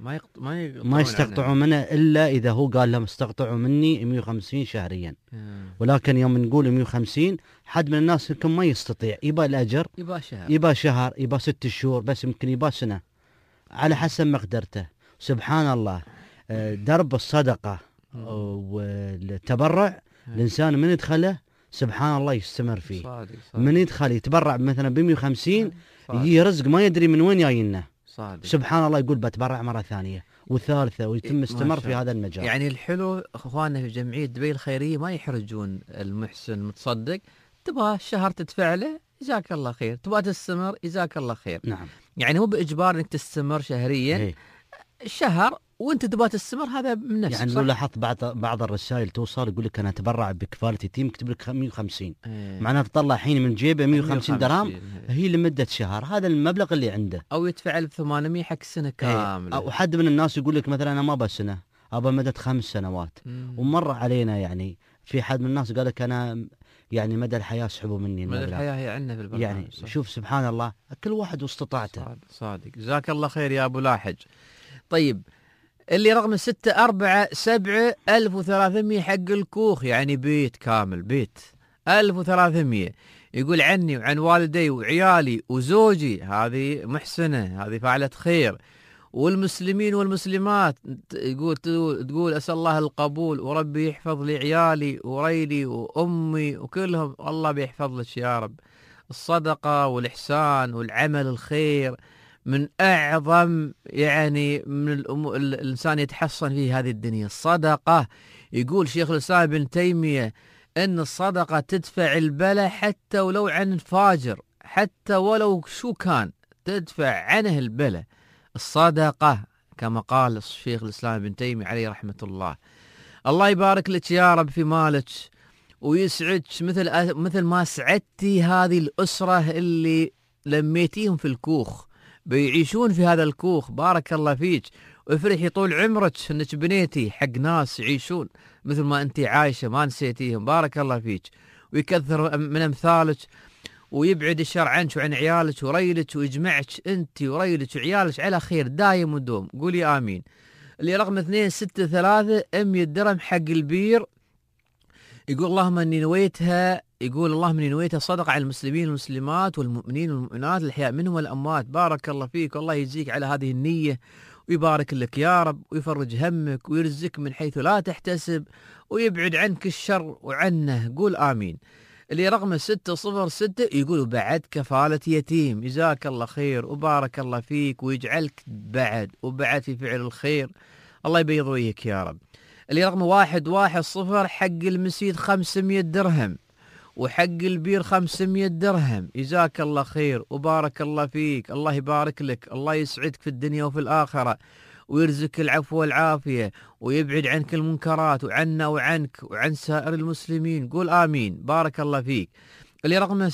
ما يستقطعون منه الا اذا هو قال لهم استقطعوا مني 150 شهريا. ولكن يوم نقول 150 حد من الناس يمكن ما يستطيع، يبقى الاجر يبقى شهر يبقى 6 شهور، بس يمكن يبقى سنه على حسب مقدرته. سبحان الله، درب الصدقه والتبرع الانسان من يدخله سبحان الله يستمر فيه. صادق. من يدخل يتبرع مثلا ب 150 يجي رزق ما يدري من وين جاينا، سبحان الله، يقول بتبرع مره ثانيه وثالثه ويتم استمر في هذا المجال. يعني الحلو اخواننا في جمعيه دبي الخيريه ما يحرجون المحسن المتصدق، تبغى الشهر تدفع له جزاك الله خير، تبغى تستمر جزاك الله خير. نعم، يعني مو باجبار انك تستمر شهريا شهر وانت تبغى تستمر، هذا من نفسك. يعني لو لاحظت بعض الرسائل توصل يقول لك انا اتبرع بكفاله يتيم، يكتب لك 150 معناته تطلع حين من جيبه 150 درهم هي لمده شهر، هذا المبلغ اللي عنده، او يدفع 1800 حق سنه كامله. او حد من الناس يقول لك مثلا انا ما بسنه أبا مدد 5 سنوات. ومر علينا يعني في حد من الناس قال لك أنا يعني مدى الحياة اسحبوا مني مدى المبلغ. الحياة هي عندنا في البرنامج. يعني صح. شوف سبحان الله كل واحد واستطاعته. صادق. جزاك الله خير يا أبو لاحج. طيب اللي رقم 647 1300 حق الكوخ، يعني بيت كامل، بيت 1300. يقول عني وعن والدي وعيالي وزوجي، هذه محسنة، هذه فاعلة خير، والمسلمين والمسلمات. تقول أسأل الله القبول، وربي يحفظ لي عيالي وريلي وأمي وكلهم، الله بيحفظ لك يا رب. الصدقة والإحسان والعمل الخير من أعظم يعني من الإنسان يتحصن فيه هذه الدنيا، الصدقة. يقول شيخ الإسلام ابن تيمية أن الصدقة تدفع البلاء حتى ولو عن فاجر، حتى ولو شو كان تدفع عنه البلاء. الصدقة كما قال الشيخ الإسلام ابن تيمية عليه رحمة الله. الله يبارك لك يا رب في مالك ويسعدك مثل ما سعدتي هذه الأسرة اللي لميتيهم في الكوخ، بيعيشون في هذا الكوخ. بارك الله فيك، وافرحي طول عمرك انك بنيتي حق ناس يعيشون مثل ما انت عايشة، ما نسيتيهم. بارك الله فيك، ويكثر من امثالك، ويبعد الشر عنك وعن عيالك وريلك، ويجمعك انت وريلك وعيالك على خير دايم ودوم. قولي آمين. اللي رقم 263 100 درهم حق البير. يقول اللهم اني نويتها صدقة على المسلمين والمسلمات والمؤمنين والمؤمنات الأحياء منهم والأموات. بارك الله فيك، والله يجزيك على هذه النية ويبارك لك يا رب، ويفرج همك ويرزقك من حيث لا تحتسب، ويبعد عنك الشر وعنه. قول آمين. اللي رقم 606 يقول بعد كفالة يتيم. جزاك الله خير وبارك الله فيك، ويجعلك وبعد في فعل الخير. الله يبيض وجهك يا رب. اللي رقم 110 حق المسجد 500 درهم، وحق البير 500 درهم. جزاك الله خير وبارك الله فيك، الله يبارك لك، الله يسعدك في الدنيا وفي الآخرة، ويرزقك العفو والعافية، ويبعد عنك المنكرات وعنا وعنك وعن سائر المسلمين. قول آمين. بارك الله فيك. اللي رقم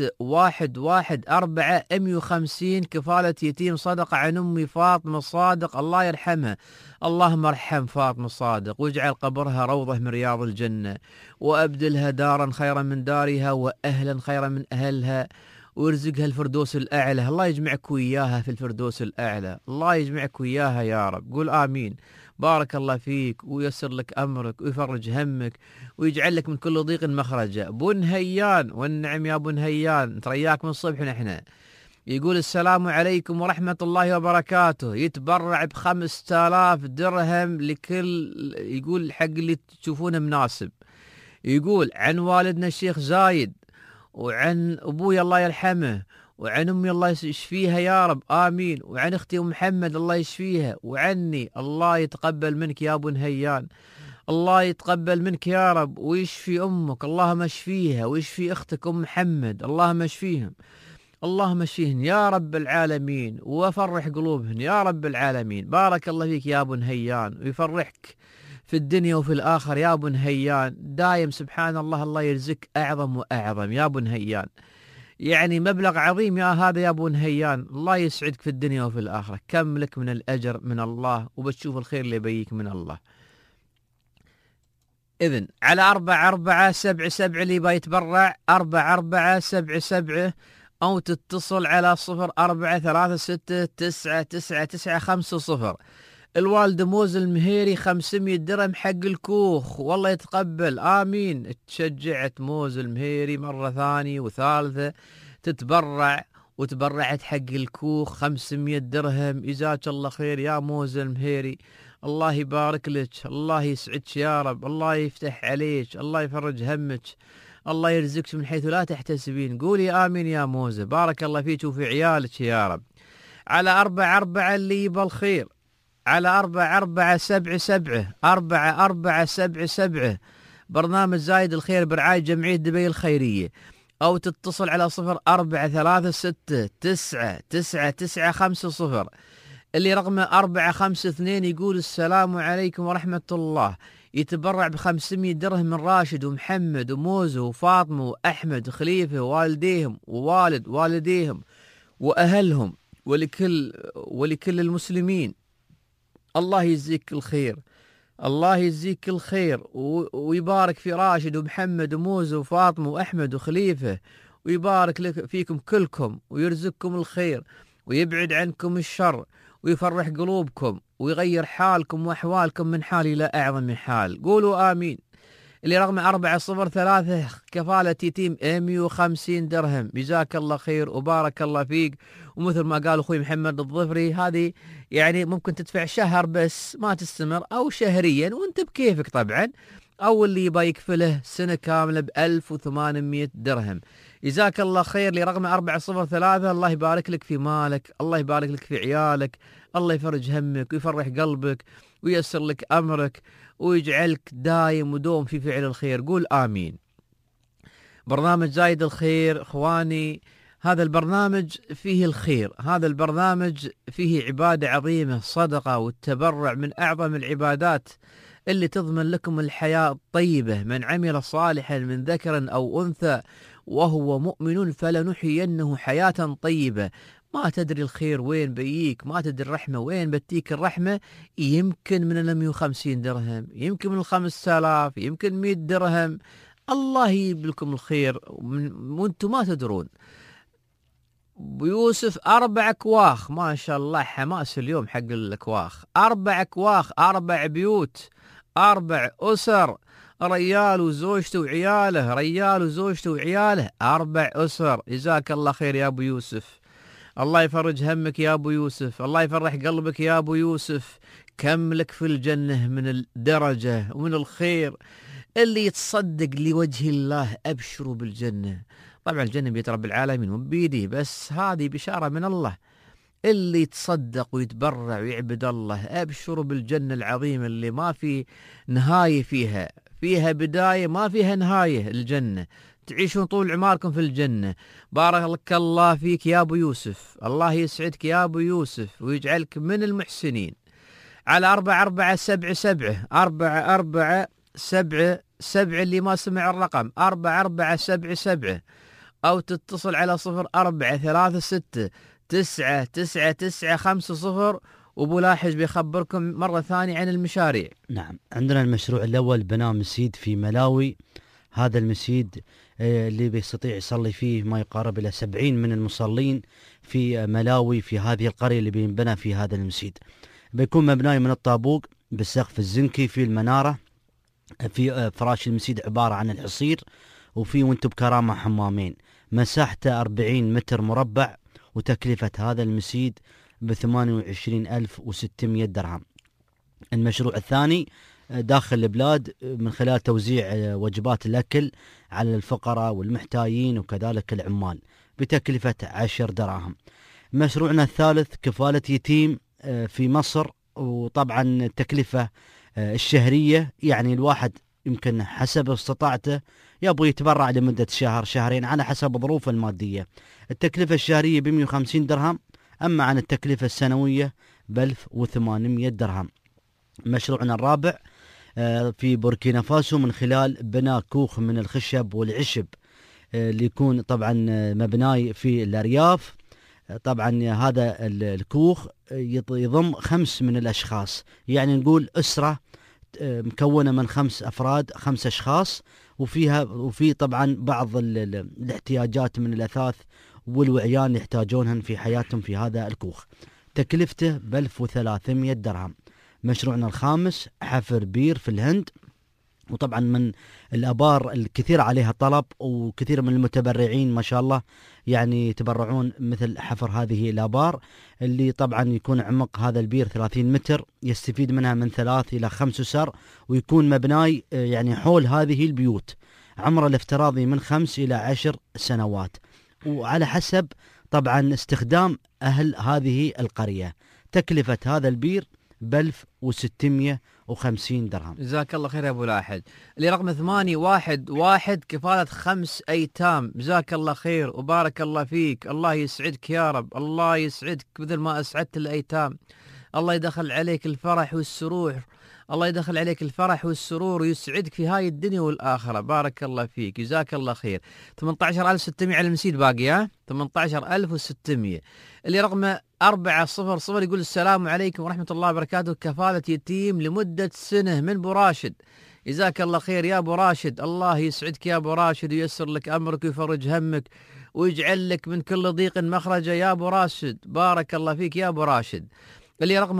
6114 150 كفالة يتيم صدقة عن أمي فاطمة صادق، الله يرحمها. اللهم ارحم فاطمة صادق، واجعل قبرها روضة من رياض الجنة، وأبدلها دارا خيرا من دارها، وأهلا خيرا من أهلها، ويرزقها الفردوس الأعلى. الله يجمعك وياها في الفردوس الأعلى، الله يجمعك وياها يا رب. قول آمين. بارك الله فيك، ويسر لك أمرك، ويفرج همك، ويجعل لك من كل ضيق مخرجا. بن هيان، والنعم يا بن هيان، ترياك من الصبح نحن. يقول السلام عليكم ورحمة الله وبركاته. يتبرع ب5000 درهم لكل، يقول حق اللي تشوفونه مناسب. يقول عن والدنا الشيخ زايد، وعن أبوي الله يرحمه، وعن أمي الله يشفيها يا رب آمين، وعن أختي أم محمد الله يشفيها، وعني. الله يتقبل منك يا بن هيان، الله يتقبل منك يا رب، ويشفي أمك، اللهم اشفيها، ويشفي أختك أم محمد، اللهم اشفيهم، اللهم اشفيهن يا رب العالمين، وفرح قلوبهن يا رب العالمين. بارك الله فيك يا بن هيان، ويفرحك في الدنيا وفي الآخر يا بن هيان دايم. سبحان الله، الله يرزقك أعظم وأعظم يا بن هيان، يعني مبلغ عظيم يا هذا يا بن هيان. الله يسعدك في الدنيا وفي الآخرة، كم لك من الأجر من الله، وبتشوف الخير اللي يبيك من الله. إذن على 4477 اللي بيتبرع 4477، أو تتصل على 0436999950. الوالد موز المهيري 500 درهم حق الكوخ، والله يتقبل آمين. تشجعت موز المهيري مرة ثانية وثالثة تتبرع، وتبرعت حق الكوخ 500 درهم. جزاك الله خير يا موز المهيري، الله يبارك لك، الله يسعدك يا رب، الله يفتح عليك، الله يفرج همك، الله يرزقك من حيث لا تحتسبين. قولي آمين يا موزة. بارك الله فيك وفي عيالك يا رب. على 44 اللي يبى الخير، على 4477 4477 برنامج زايد الخير برعاية جمعية دبي الخيرية، أو تتصل على 0436999950. اللي رقمه 452 يقول السلام عليكم ورحمة الله. يتبرع ب500 درهم من راشد ومحمد وموزة وفاطمة وأحمد وخليفة ووالديهم ووالد والديهم وأهلهم، ولكل المسلمين. الله يجزيك الخير، الله يجزيك كل خير ويبارك في راشد ومحمد وموزة وفاطمة وأحمد وخليفة، ويبارك لك فيكم كلكم ويرزقكم الخير ويبعد عنكم الشر ويفرح قلوبكم ويغير حالكم وأحوالكم من حال إلى أعظم من حال. قولوا آمين. اللي رقم 403 كفالة يتيم 150 درهم. جزاك الله خير وبارك الله فيك. ومثل ما قال أخوي محمد الظفري، هذه يعني ممكن تدفع شهر بس ما تستمر، أو شهريا وانت بكيفك طبعا، أو اللي يبغى يكفله سنة كاملة ب1800 درهم. جزاك الله خير. لرقم 403 الله يبارك لك في مالك، الله يبارك لك في عيالك، الله يفرج همك ويفرح قلبك وييسر لك أمرك ويجعلك دايم ودوم في فعل الخير. قول آمين. برنامج زايد الخير إخواني، هذا البرنامج فيه الخير، هذا البرنامج فيه عبادة عظيمة، صدقة والتبرع من أعظم العبادات اللي تضمن لكم الحياة الطيبة. من عمل صالحا من ذكر أو أنثى وهو مؤمن فلنحيينه حياة طيبة. ما تدري الخير وين بيك، ما تدري الرحمة وين بتيك الرحمة. يمكن من 150 درهم، يمكن من 5000، يمكن 100 درهم. الله يجيب لكم الخير وانتم ما تدرون. بيوسف 4 كواخ، ما شاء الله حماس اليوم حق الكواخ. 4 كواخ، 4 بيوت، 4 أسر، ريال وزوجته وعياله، ريال وزوجته وعياله، 4 أسر. جزاك الله خير يا أبو يوسف، الله يفرج همك يا أبو يوسف، الله يفرح قلبك يا أبو يوسف. كم لك في الجنة من الدرجة ومن الخير. اللي يتصدق لوجه الله أبشروا بالجنة. طبعا الجنة بيد رب العالمين مو بيدي، بس هذه بشارة من الله. اللي يتصدق ويتبرع ويعبد الله أبشروا بالجنة العظيمة اللي ما في نهاية فيها، فيها بداية ما فيها نهاية. الجنة تعيشون طول عماركم في الجنة. بارك الله فيك يا أبو يوسف، الله يسعدك يا أبو يوسف ويجعلك من المحسنين. على 4477 4477 اللي ما سمع الرقم 4477، أو تتصل على 0436 99950. وابو لاحج بيخبركم مرة ثانية عن المشاريع. نعم، عندنا المشروع الأول بناء مسجد في ملاوي. هذا المسجد اللي بيستطيع يصلي فيه ما يقارب إلى 70 من المصلين في ملاوي، في هذه القرية اللي بينبنى في هذا المسجد. بيكون مبناي من الطابوق بالسقف الزنكي، في المنارة، في فراش المسجد عبارة عن الحصير، وفي وانتم بكرامة حمامين. مساحته 40 متر مربع، وتكلفة هذا المسجد ب28,600 درهم. المشروع الثاني داخل البلاد من خلال توزيع وجبات الأكل على الفقراء والمحتاجين وكذلك العمال بتكلفة 10 دراهم. مشروعنا الثالث كفالة يتيم في مصر، وطبعا التكلفة الشهرية يعني الواحد يمكن حسب استطاعته يبغى يتبرع لمدة شهر شهرين على حسب ظروفه المادية. التكلفة الشهرية ب150 درهم، أما عن التكلفة السنوية ب1800 درهم. مشروعنا الرابع في بوركينا فاسو من خلال بناء كوخ من الخشب والعشب اللي يكون طبعا مبناي في الأرياف. طبعا هذا الكوخ يضم 5 من الأشخاص، يعني نقول أسرة مكونة من 5 أفراد، 5 أشخاص، وفي طبعا بعض الاحتياجات من الأثاث والوعيان يحتاجونهن في حياتهم في هذا الكوخ. تكلفته ب1300 درهم. مشروعنا الخامس حفر بير في الهند، وطبعا من الآبار الكثير عليها طلب، وكثير من المتبرعين ما شاء الله يعني يتبرعون مثل حفر هذه الآبار، اللي طبعا يكون عمق هذا البير 30 متر، يستفيد منها من 3 إلى 5 أسر، ويكون مبناي يعني حول هذه البيوت. عمره الافتراضي من 5 إلى 10 سنوات، وعلى حسب طبعا استخدام أهل هذه القرية. تكلفة هذا البير ب1650 درهم. جزاك الله خير يا أبو لاحج. اللي رقم 811 كفالة 5 أيتام. جزاك الله خير وبارك الله فيك، الله يسعدك يا رب، الله يسعدك مثل ما أسعدت الأيتام. الله يدخل عليك الفرح والسرور، الله يدخل عليك الفرح والسرور ويسعدك في هاي الدنيا والآخرة. بارك الله فيك، جزاك الله خير. 18600 على المسيد باقي، ها 18600. اللي رقمه 400 يقول السلام عليكم ورحمة الله وبركاته، كفالة يتيم لمدة سنة من أبو راشد. جزاك الله خير يا أبو راشد، الله يسعدك يا أبو راشد وييسر لك أمرك ويفرج همك ويجعل لك من كل ضيق مخرجا يا أبو راشد. بارك الله فيك يا أبو راشد. اللي رقمه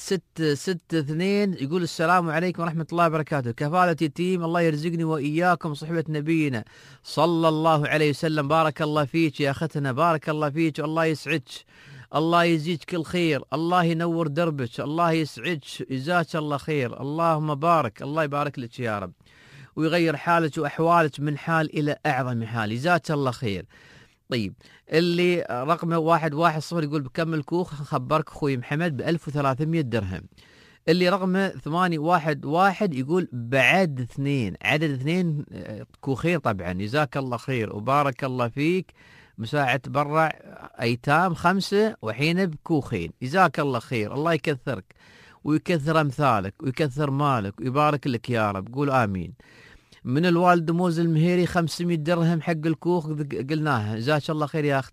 1662 يقول السلام عليكم ورحمة الله وبركاته، كفالة يتيم الله يرزقني وإياكم صحبة نبينا صلى الله عليه وسلم. بارك الله فيك يا أختنا، بارك الله فيك، الله يسعدك، الله يزيدك كل خير، الله ينور دربك، الله يسعدك، جزاك الله خير. اللهم بارك، الله يبارك لك يا رب ويغير حالك وأحوالك من حال إلى أعظم حال، جزاك الله خير. طيب اللي رقمه 110 يقول بكمل كوخ خبرك أخوي محمد ب1300 درهم. اللي رقمه 811 يقول بعد 2 عدد 2 كوخين طبعا، جزاك الله خير وبارك الله فيك، مساعد تبرع أيتام 5 وحين بكوخين، جزاك الله خير، الله يكثرك ويكثر أمثالك ويكثر مالك ويبارك لك يا رب، قول آمين. من الوالد موز المهيري 500 درهم حق الكوخ قلناها، جزاك الله خير يا أخت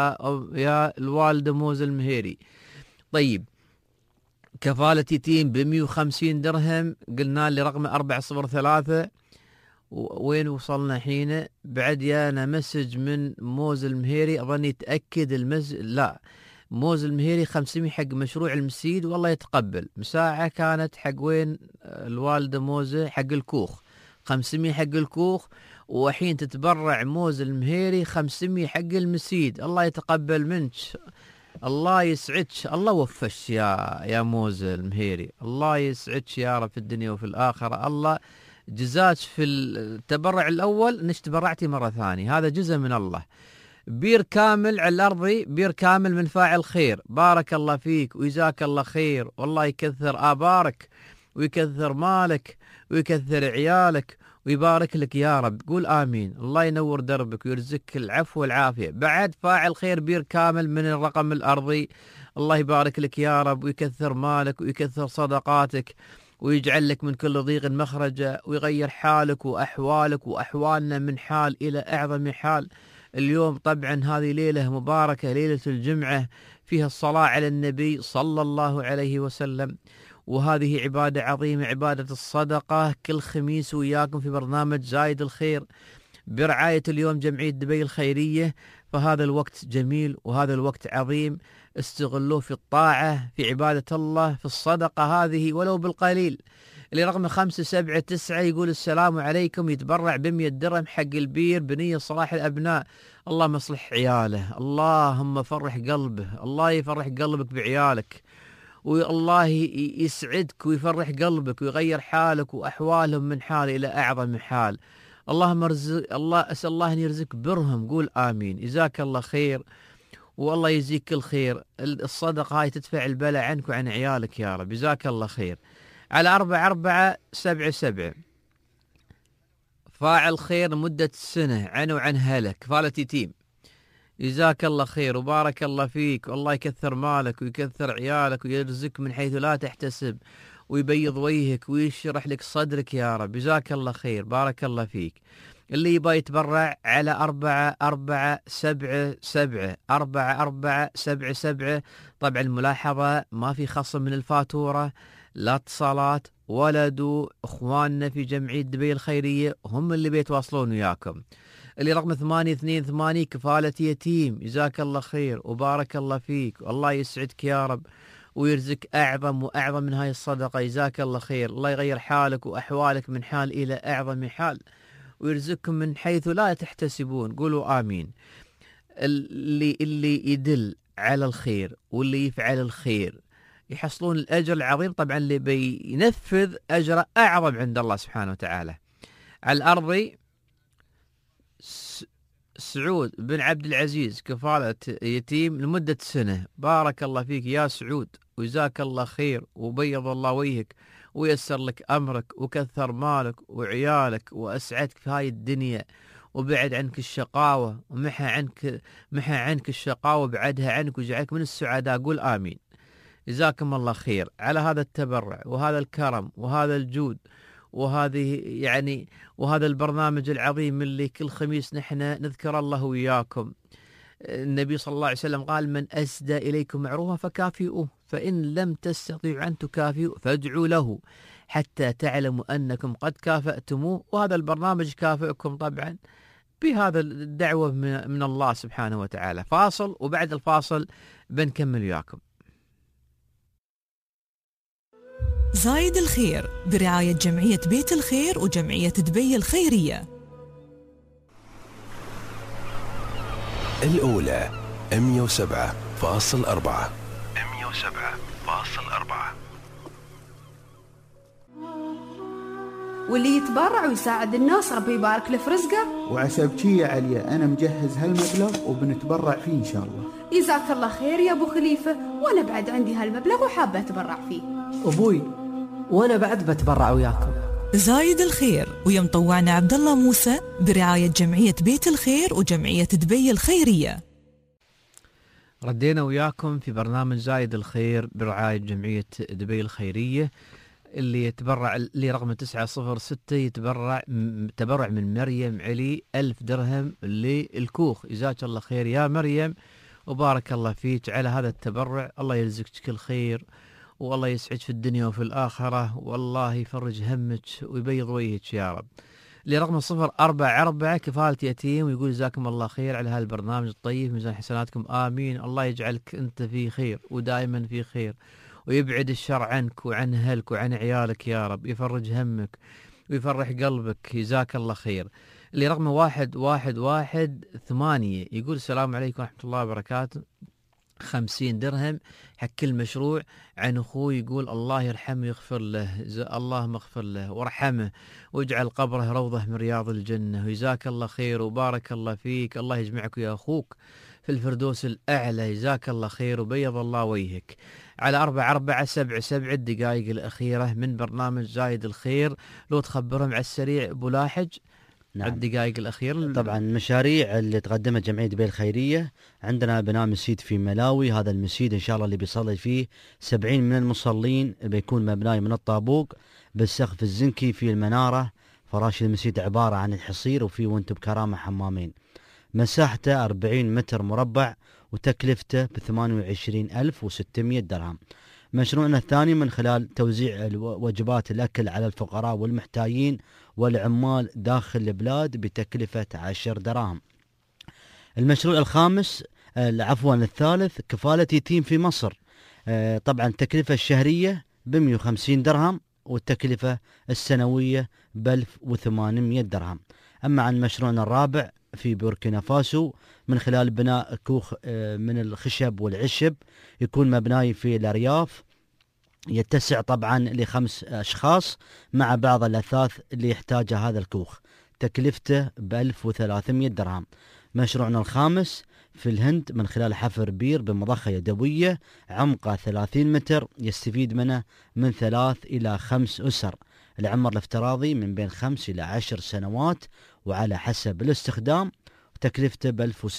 يا الوالد موز المهيري. طيب كفالة يتيم ب150 درهم قلنا اللي رقمه 403. وين وصلنا حين؟ بعد يانا مسج من موز المهيري، أظن يتأكد لا موز المهيري 500 حق مشروع المسيد والله يتقبل. مساعة كانت حق وين الوالدة موزة حق الكوخ 500 حق الكوخ، وحين تتبرع موز المهيري 500 حق المسيد، الله يتقبل منك، الله يسعدك، الله وفش يا موز المهيري، الله يسعدك يا رب في الدنيا وفي الآخرة، الله جزاك في التبرع الأول نش تبرعتي مرة ثانية، هذا جزء من الله. بير كامل على الأرضي، بير كامل من فاعل خير، بارك الله فيك وجزاك الله خير، والله يكثر آبارك ويكثر مالك ويكثر عيالك ويبارك لك يا رب، قول آمين. الله ينور دربك ويرزقك العفو والعافية. بعد فاعل خير بير كامل من الرقم الأرضي، الله يبارك لك يا رب ويكثر مالك ويكثر صدقاتك ويجعل لك من كل ضيق مخرجا ويغير حالك وأحوالك وأحوالنا من حال إلى أعظم حال. اليوم طبعا هذه ليلة مباركة، ليلة الجمعة، فيها الصلاة على النبي صلى الله عليه وسلم، وهذه عبادة عظيمة، عبادة الصدقة، كل خميس وياكم في برنامج زايد الخير برعاية اليوم جمعية دبي الخيرية. فهذا الوقت جميل وهذا الوقت عظيم، استغلوه في الطاعة، في عبادة الله، في الصدقة هذه ولو بالقليل. اللي رقم 579 يقول السلام عليكم، يتبرع ب100 درهم حق البير بنية صلاح الأبناء، اللهم اصلح عياله، اللهم فرح قلبه، الله يفرح قلبك بعيالك، والله يسعدك ويفرح قلبك ويغير حالك وأحوالهم من حال إلى أعظم حال. اللهم أسأل الله أن يرزقك برهم، قول آمين. جزاك الله خير والله يجزيك الخير، الصدقة هاي تدفع البلاء عنك وعن عيالك يا رب، جزاك الله خير. على 4477 فاعل خير مدة سنة عنه وعن هلك، كفالة يتيم، جزاك الله خير وبارك الله فيك، والله يكثر مالك ويكثر عيالك ويرزقك من حيث لا تحتسب ويبيض وجهك ويشرح لك صدرك يا رب، جزاك الله خير، بارك الله فيك. اللي يبغى يتبرع على 4477 4477. طبعا الملاحظة ما في خصم من الفاتورة، لا اتصالات ولا دو، اخواننا في جمعية دبي الخيرية هم اللي بيتواصلون وياكم. اللي رقم 828 كفالة يتيم، جزاك الله خير وبارك الله فيك، والله يسعدك يا رب ويرزق أعظم وأعظم من هاي الصدقة، جزاك الله خير، الله يغير حالك وأحوالك من حال إلى أعظم حال ويرزقكم من حيث لا تحتسبون، قولوا آمين. اللي يدل على الخير واللي يفعل الخير يحصلون الأجر العظيم، طبعا اللي بينفذ أجر أعظم عند الله سبحانه وتعالى. على الأرض سعود بن عبد العزيز كفالة يتيم لمدة سنة، بارك الله فيك يا سعود وجزاك الله خير وبيض الله وجهك ويسر لك أمرك وكثر مالك وعيالك وأسعدك في هاي الدنيا وبعد عنك الشقاوة ومحى عنك الشقاوة بعدها عنك وجعلك من السعداء، قول آمين. جزاكم الله خير على هذا التبرع وهذا الكرم وهذا الجود وهذه يعني وهذا البرنامج العظيم اللي كل خميس نحن نذكر الله وياكم. النبي صلى الله عليه وسلم قال: من أسدى إليكم معروفا فكافئوه، فإن لم تستطيعوا أن تكافئوا فادعوا له حتى تعلموا أنكم قد كافأتموه. وهذا البرنامج كافئكم طبعا بهذا الدعوة من الله سبحانه وتعالى. فاصل، وبعد الفاصل بنكمل وياكم. زايد الخير برعاية جمعية بيت الخير وجمعية دبي الخيرية. الأولى 107.4. واللي يتبرع ويساعد الناس ربي يبارك له في رزقه. وعسى بشي يا عليا أنا مجهز هالمبلغ وبنتبرع فيه إن شاء الله. جزاك الله خير يا أبو خليفة، وأنا بعد عندي هالمبلغ وحابة أتبرع فيه. أبوي وأنا بعد بتبرع وياكم. زايد الخير ويا مطوعنا عبد الله موسى برعاية جمعية بيت الخير وجمعية دبي الخيرية. ردينا وياكم في برنامج زايد الخير برعاية جمعية دبي الخيرية. اللي يتبرع اللي رقم 906 يتبرع تبرع من مريم علي 1000 درهم للكوخ. جزاك الله خير يا مريم وبارك الله فيك على هذا التبرع. الله يرزقك كل خير والله يسعدك في الدنيا وفي الآخرة، والله يفرج همك ويبيض وجهك يا رب. لرقم 044 كفالة يتيم ويقول: جزاكم الله خير على هالبرنامج الطيب، ميزان حسناتكم آمين. الله يجعلك أنت في خير ودائما في خير، ويبعد الشر عنك وعن أهلك وعن عيالك يا رب، يفرج همك ويفرح قلبك. جزاك الله خير. اللي رقم 1118 يقول: السلام عليكم ورحمة الله وبركاته، 50 درهم حق كل مشروع عن أخوي. يقول: الله يرحمه يغفر له، اللهم اغفر له وارحمه واجعل قبره روضة من رياض الجنة. وجزاك الله خير وبارك الله فيك، الله يجمعك ويا أخوك في الفردوس الأعلى. جزاك الله خير وبيض الله وجهك. على 4477 الدقائق الأخيرة من برنامج زايد الخير، لو تخبرهم على السريع أبو لاحج. نعم. الدقائق الأخيرة طبعا المشاريع اللي تقدمت جمعية دبي الخيرية، عندنا بناء مسجد في ملاوي. هذا المسجد إن شاء الله اللي بيصلي فيه 70 من المصلين بيكون مبناي من الطابوق بالسقف الزنكي في المنارة. فراش المسجد عبارة عن الحصير وفيه وانتم بكرامة حمامين. مساحته 40 متر مربع وتكلفته ب28,600 درهم. مشروعنا الثاني من خلال توزيع وجبات الأكل على الفقراء والمحتاجين والعمال داخل البلاد بتكلفة 10 دراهم. المشروع الخامس الثالث كفالة يتيم في مصر. طبعا التكلفة الشهرية ب150 درهم والتكلفة السنوية ب1800 درهم. أما عن مشروعنا الرابع في بوركينا فاسو من خلال بناء كوخ من الخشب والعشب يكون مبناي في الأرياف، يتسع طبعا ل5 أشخاص مع بعض الأثاث اللي يحتاجها هذا الكوخ، تكلفته ب1300 درهم. مشروعنا الخامس في الهند من خلال حفر بير بمضخة يدوية عمقه 30 متر يستفيد منه من 3 إلى 5 أسر. العمر الافتراضي من بين 5 إلى 10 سنوات وعلى حسب الاستخدام، تكلفته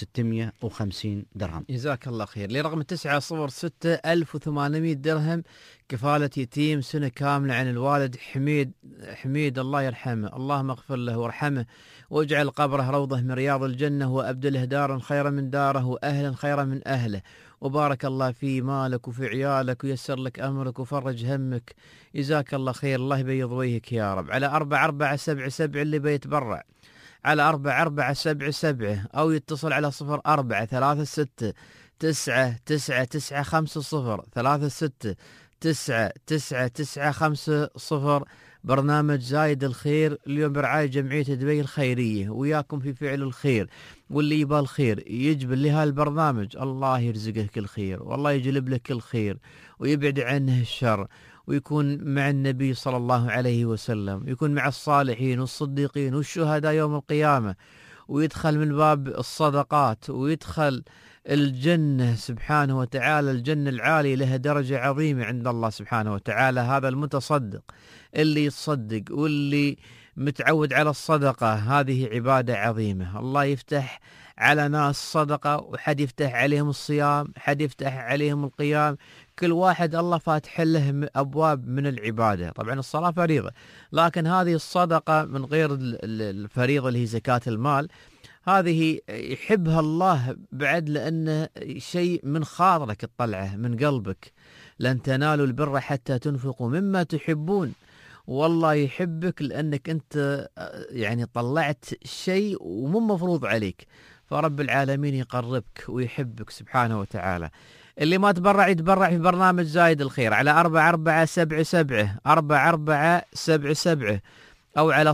ب1650 درهم. جزاك الله خير. لرقم 906 1800 درهم كفالة يتيم سنة كاملة عن الوالد حميد الله يرحمه، اللهم اغفر له وارحمه واجعل قبره روضة من رياض الجنة وأبدله دارا خيرا من داره وأهلا خيرا من أهله، وبارك الله في مالك وفي عيالك ويسر لك أمرك وفرج همك. جزاك الله خير، الله يبيض وجهك يا رب. على 4477 اللي بيتبرع على 4477 أو يتصل على 0436 99950 36 99950. برنامج زايد الخير اليوم برعاية جمعية دبي الخيرية، وياكم في فعل الخير، واللي يبال الخير يجبل لها البرنامج الله يرزقه كل خير والله يجلب لك الخير ويبعد عنه الشر، ويكون مع النبي صلى الله عليه وسلم، يكون مع الصالحين والصديقين والشهداء يوم القيامة، ويدخل من باب الصدقات ويدخل الجنة سبحانه وتعالى، الجنة العالية لها درجة عظيمة عند الله سبحانه وتعالى. هذا المتصدق اللي يتصدق واللي متعود على الصدقة، هذه عبادة عظيمة. الله يفتح على ناس صدقة، وحد يفتح عليهم الصيام، حد يفتح عليهم القيام، كل واحد الله فاتح له أبواب من العبادة. طبعا الصلاة فريضة، لكن هذه الصدقة من غير الفريضة اللي هي زكاة المال، هذه يحبها الله بعد، لأنه شيء من خاطرك تطلعه من قلبك. لن تنالوا البر حتى تنفقوا مما تحبون. والله يحبك لأنك أنت يعني طلعت شيء ومو مفروض عليك، فرب العالمين يقربك ويحبك سبحانه وتعالى. اللي ما تبرع يتبرع في برنامج زايد الخير على 4477 4477 أو على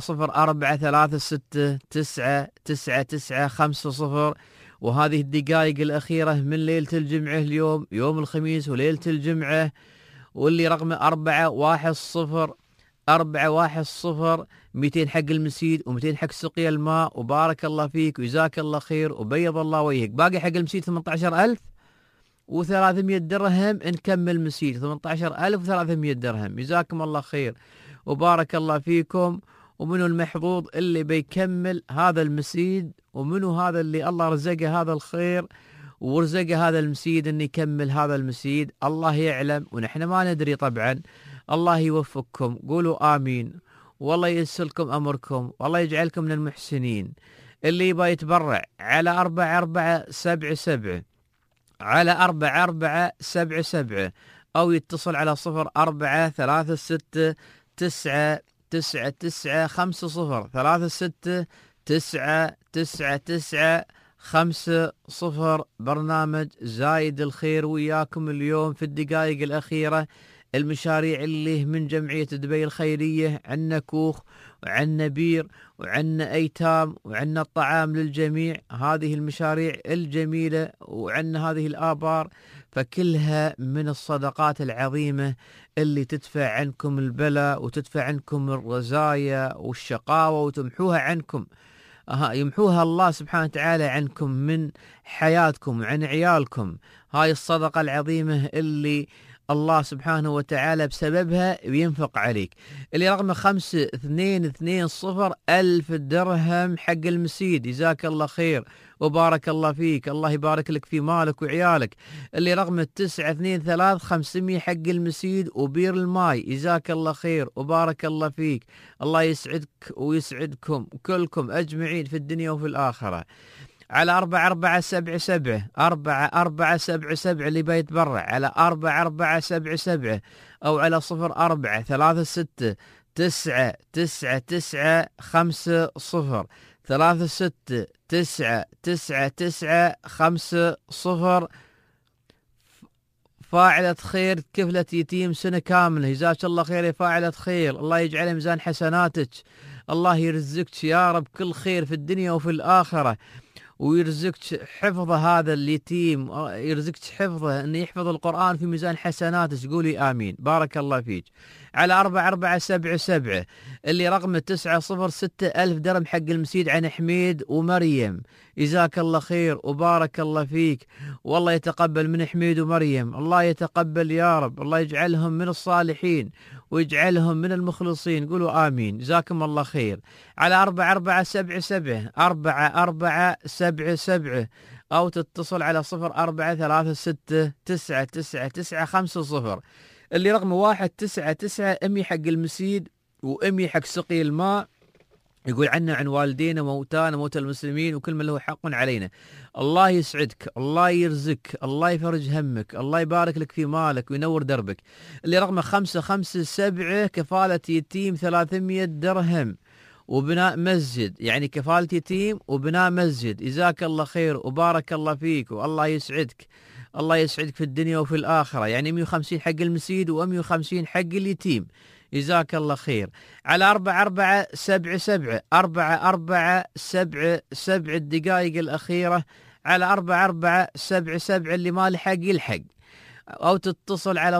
0436999950. وهذه الدقائق الأخيرة من ليلة الجمعة، اليوم يوم الخميس وليلة الجمعة، واللي رقمه 410 410 200 حق المسيد و200 حق سقيا الماء. وبارك الله فيك وجزاك الله خير وبيض الله وجهك. باقي حق المسيد 18,300 درهم، نكمل مسيد 18,300 درهم. جزاكم الله خير وبارك الله فيكم. ومنو المحظوظ اللي بيكمل هذا المسيد، ومنو هذا اللي الله رزقه هذا الخير ورزقه هذا المسيد ان يكمل هذا المسيد؟ الله يعلم ونحن ما ندري طبعا. الله يوفقكم، قولوا آمين، والله ييسر أمركم، والله يجعلكم من المحسنين. اللي يبغى يتبرع على 4477 على 4477 أو يتصل على 0436999950. برنامج زايد الخير وياكم اليوم في الدقائق الأخيرة. المشاريع اللي من جمعية دبي الخيرية، عنا كوخ وعنا بير وعنا أيتام وعنا الطعام للجميع، هذه المشاريع الجميلة، وعنا هذه الآبار، فكلها من الصدقات العظيمة اللي تدفع عنكم البلاء وتدفع عنكم الرزايا والشقاوة وتمحوها عنكم، يمحوها الله سبحانه وتعالى عنكم من حياتكم وعن عيالكم. هاي الصدقة العظيمة اللي الله سبحانه وتعالى بسببها بينفق عليك. اللي رقمه 5220 1000 درهم حق المسيد. جزاك الله خير وبارك الله فيك، الله يبارك لك في مالك وعيالك. اللي رقمه 923 500 حق المسيد وبير الماي. جزاك الله خير وبارك الله فيك، الله يسعدك ويسعدكم كلكم أجمعين في الدنيا وفي الآخرة. على 4477 4477 اللي بيتبرع على 4477 أو على 0436999950 36999950. فاعلة خير كفلة يتيم سنة كاملة. جزاك الله خير يا فاعلة خير، الله يجعل ميزان حسناتك، الله يرزقك يا رب كل خير في الدنيا وفي الآخرة، ويرزقك حفظ هذا اليتيم، يرزقك حفظه أن يحفظ القرآن في ميزان حسناته. قولي آمين، بارك الله فيك. على 4477 اللي رقمه 906 1000 درهم حق المسيد عن حميد ومريم. جزاك الله خير وبارك الله فيك، والله يتقبل من حميد ومريم، الله يتقبل يا رب، الله يجعلهم من الصالحين ويجعلهم من المخلصين. قولوا آمين، جزاكم الله خير. على 4477 4477 أو تتصل على 0436999950. اللي رقمه 199 أمي حق المسيد وأمي حق سقي الماء. يقول عنا عن والدينا موتانا موتى المسلمين وكل من له حق علينا. الله يسعدك، الله يرزقك، الله يفرج همك، الله يبارك لك في مالك وينور دربك. اللي رقمه 557 كفالة يتيم 300 درهم وبناء مسجد، يعني كفالة يتيم وبناء مسجد. جزاك الله خير وبارك الله فيك، والله يسعدك، الله يسعدك في الدنيا وفي الآخرة. يعني 150 حق المسيد و150 حق اليتيم. جزاك الله خير. على 4477 4477 الدقائق الأخيرة على 4477 اللي ما لحق يلحق، أو تتصل على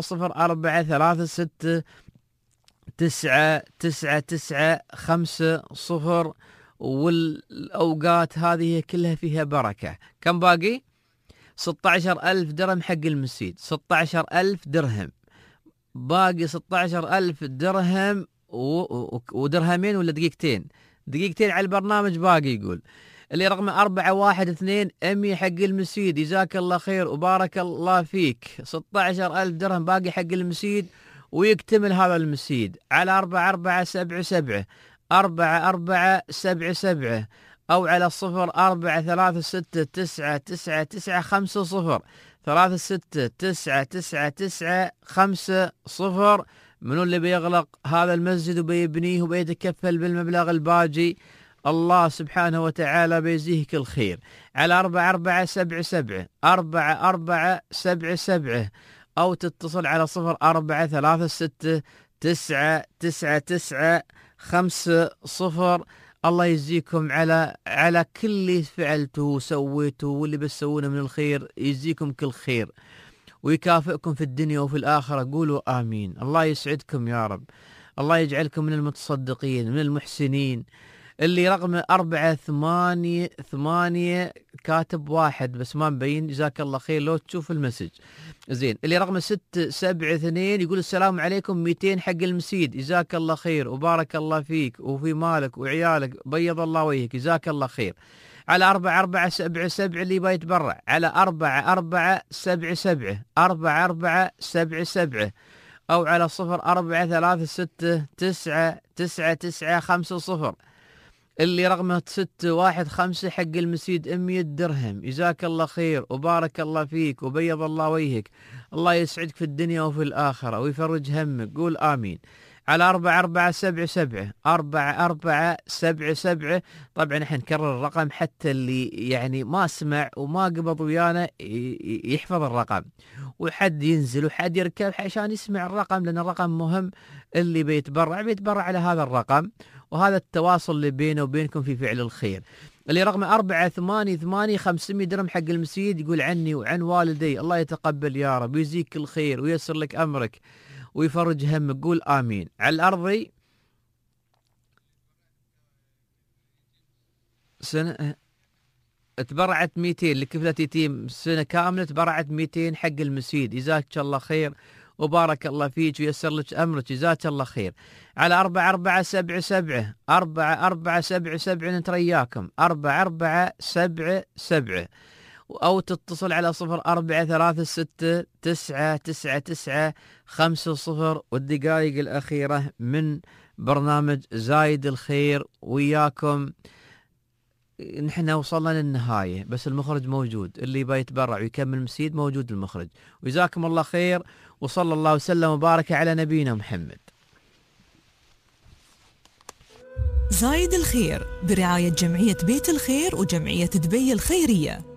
0446999950. والأوقات هذه كلها فيها بركة. كم باقي؟ 16,000 درهم حق المسيد، 16,000 درهم باقي، 16,000 درهم ودرهمين ولا دقيقتين؟ دقيقتين على البرنامج باقي. يقول اللي رقمه 412 100 حق المسيد، جزاك الله خير وبارك الله فيك. 16,000 درهم باقي حق المسيد ويكتمل هذا المسيد على 4477 4477 أو على 0436999950 36999950. منو اللي بيغلق هذا المسجد وبيبنيه وبيتكفل بالمبلغ الباجي؟ الله سبحانه وتعالى بيجزيه كل خير. على 4477 4477 أو تتصل على 0436999950. الله يجزيكم على كل اللي فعلتوا وسويتوا واللي بتسوونه من الخير، يجزيكم كل خير ويكافئكم في الدنيا وفي الآخرة. قولوا آمين. الله يسعدكم يا رب. الله يجعلكم من المتصدقين من المحسنين. اللي رقمه 488 كاتب واحد بس ما مبين، جزاك الله خير لو تشوف المسج. زين. اللي رقمه 672 يقول السلام عليكم 200 حق المسيد، جزاك الله خير وبارك الله فيك وفي مالك وعيالك، بيض الله وجهك، جزاك الله خير. على 4477 اللي بيتبرع على 4477 4477 أو على 0436999950. اللي رقمه 615 حق المسيد 100 درهم، جزاك الله خير وبارك الله فيك وبيض الله وجهك، الله يسعدك في الدنيا وفي الآخرة ويفرج همك. قول آمين. على 4477 4477. طبعا احنا نكرر الرقم حتى اللي يعني ما سمع وما قبض ويانا يحفظ الرقم، وحد ينزل وحد يركب عشان يسمع الرقم، لأن الرقم مهم. اللي بيتبرع على هذا الرقم، وهذا التواصل اللي بينه وبينكم في فعل الخير. اللي رقمه 488 500 درهم حق المسيد يقول عني وعن والدي، الله يتقبل يا رب ويجزيك الخير وييسر لك أمرك ويفرج همك. قول آمين. على الأرضي سنة تبرعت 200 لكفلة يتيم سنة كاملة، تبرعت 200 حق المسيد، جزاك الله خير وبارك الله فيك ويسر لك أمرك، جزاك الله خير. على 4477 4477 نترياكم 4477 أو تتصل على 0436999950. والدقائق الأخيرة من برنامج زايد الخير وياكم. نحن وصلنا للنهاية بس المخرج موجود، اللي بيتبرع ويكمل مسيد موجود المخرج. وجزاكم الله خير وصلى الله وسلم وبارك على نبينا محمد. زايد الخير برعاية جمعية بيت الخير وجمعية دبي الخيرية.